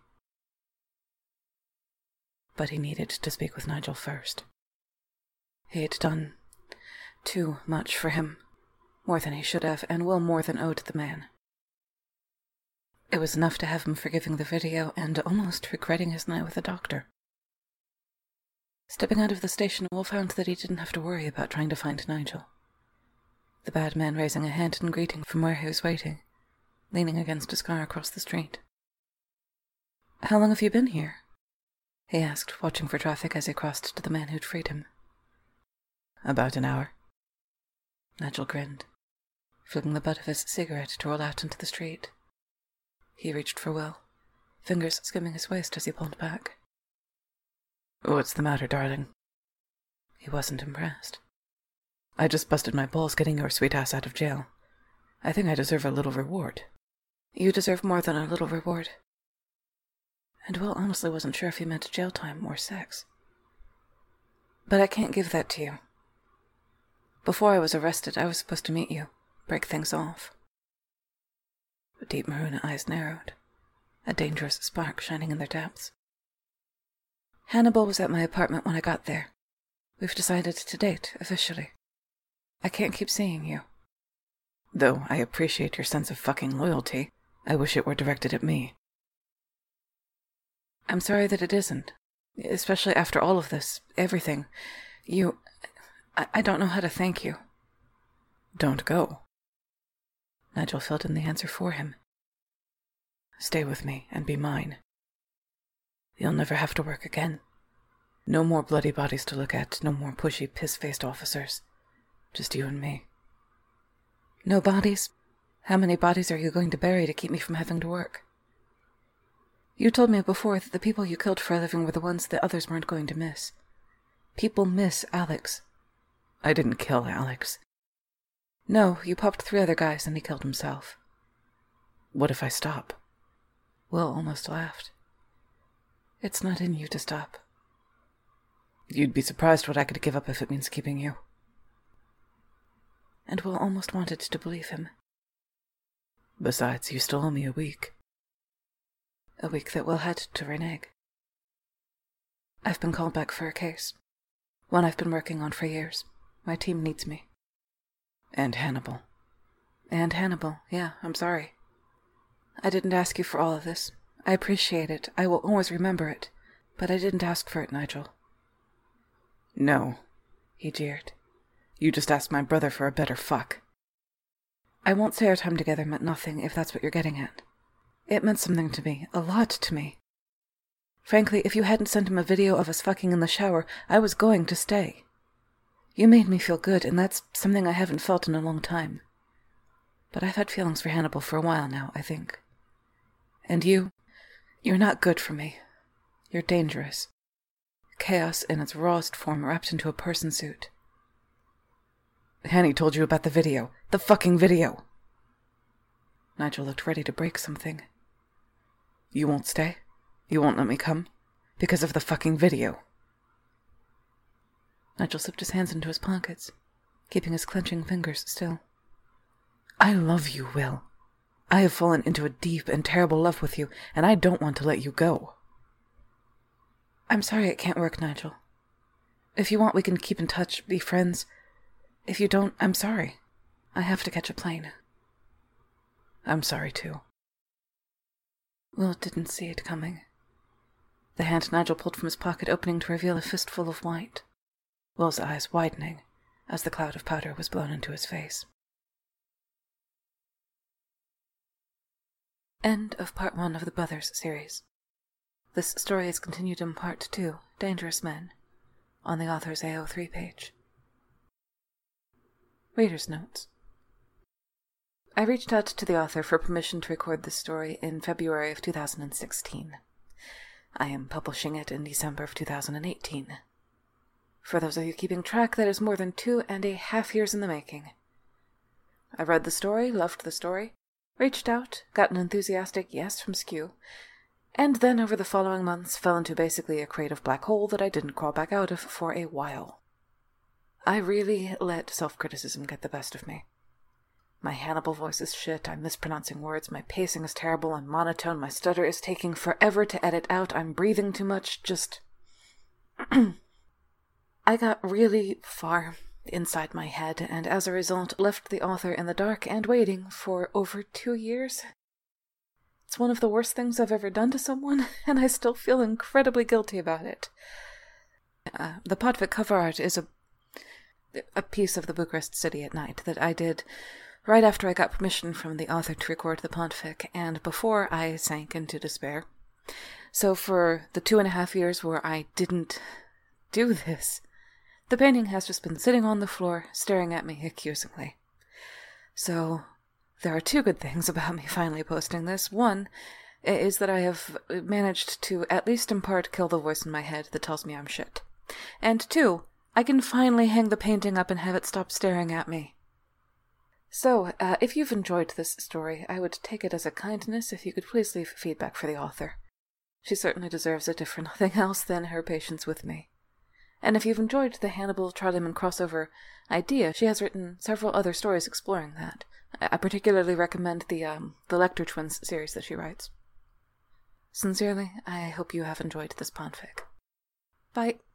A: But he needed to speak with Nigel first. He had done too much for him, more than he should have, and well more than owed the man. It was enough to have him forgiving the video and almost regretting his night with the doctor. Stepping out of the station, Will found that he didn't have to worry about trying to find Nigel. The bad man raising a hand in greeting from where he was waiting, leaning against his car across the street. "How long have you been here?" he asked, watching for traffic as he crossed to the man who'd freed him. "About an hour." Nigel grinned, flicking the butt of his cigarette to roll out into the street. He reached for Will, fingers skimming his waist as he pulled back. "What's the matter, darling?" He wasn't impressed. "I just busted my balls getting your sweet ass out of jail. I think I deserve a little reward." "You deserve more than a little reward." And Will honestly wasn't sure if he meant jail time or sex. "But I can't give that to you. Before I was arrested, I was supposed to meet you, break things off." The deep maroon eyes narrowed, a dangerous spark shining in their depths. "Hannibal was at my apartment when I got there. We've decided to date, officially. I can't keep seeing you." "Though I appreciate your sense of fucking loyalty, I wish it were directed at me." "I'm sorry that it isn't. Especially after all of this, everything. You... I, I don't know how to thank you." "Don't go." Nigel filled in the answer for him. "Stay with me and be mine. You'll never have to work again. No more bloody bodies to look at, no more pushy, piss-faced officers. Just you and me." "No bodies? How many bodies are you going to bury to keep me from having to work? You told me before that the people you killed for a living were the ones that others weren't going to miss. People miss Alex." "I didn't kill Alex." "No, you popped three other guys and he killed himself." "What if I stop?" Will almost laughed. "It's not in you to stop." "You'd be surprised what I could give up if it means keeping you." And Will almost wanted to believe him. "Besides, you still owe me a week." A week that Will had to renege. "I've been called back for a case. One I've been working on for years. My team needs me." "And Hannibal." "And Hannibal, yeah, I'm sorry. I didn't ask you for all of this. I appreciate it. I will always remember it. But I didn't ask for it, Nigel." "No," he jeered. "You just asked my brother for a better fuck." "I won't say our time together meant nothing, if that's what you're getting at. It meant something to me, a lot to me. Frankly, if you hadn't sent him a video of us fucking in the shower, I was going to stay. You made me feel good, and that's something I haven't felt in a long time. But I've had feelings for Hannibal for a while now, I think. And you, you're not good for me. You're dangerous. Chaos in its rawest form wrapped into a person suit." "Hanny told you about the video. The fucking video."
B: Nigel looked ready to break something. You won't stay? You won't let me come? Because of the fucking video? Nigel slipped his hands into his pockets, keeping his clenching fingers still. I love you, Will. I have fallen into a deep and terrible love with you, and I don't want to let you go. I'm sorry it can't work, Nigel. If you want, we can keep in touch, be friends. If you don't, I'm sorry. I have to catch a plane. I'm sorry, too. Will didn't see it coming. The hand Nigel pulled from his pocket opening to reveal a fistful of white. Will's eyes widening as the cloud of powder was blown into his face. End of part one of the Brothers series. This story is continued in part two, Dangerous Men, on the author's A O three page. Reader's notes. I reached out to the author for permission to record this story in February of two thousand sixteen. I am publishing it in December of two thousand eighteen. For those of you keeping track, that is more than two and a half years in the making. I read the story, loved the story, reached out, got an enthusiastic yes from Skew, and then over the following months fell into basically a creative black hole that I didn't crawl back out of for a while. I really let self-criticism get the best of me. My Hannibal voice is shit, I'm mispronouncing words, my pacing is terrible, I'm monotone, my stutter is taking forever to edit out, I'm breathing too much, just... I got really far inside my head, and as a result left the author in the dark and waiting for over two years. It's one of the worst things I've ever done to someone, and I still feel incredibly guilty about it. Uh, the Podfic cover art is a, a piece of the Bucharest City at Night that I did right after I got permission from the author to record the Podfic, and before I sank into despair. So for the two and a half years where I didn't do this, the painting has just been sitting on the floor, staring at me accusingly. So, there are two good things about me finally posting this. One is that I have managed to, at least in part, kill the voice in my head that tells me I'm shit. And two, I can finally hang the painting up and have it stop staring at me. So, uh, if you've enjoyed this story, I would take it as a kindness if you could please leave feedback for the author. She certainly deserves it, if for nothing else than her patience with me. And if you've enjoyed the Hannibal Charlieman crossover idea, she has written several other stories exploring that. I particularly recommend the um, the Lecter Twins series that she writes. Sincerely, I hope you have enjoyed this Podfic. Bye.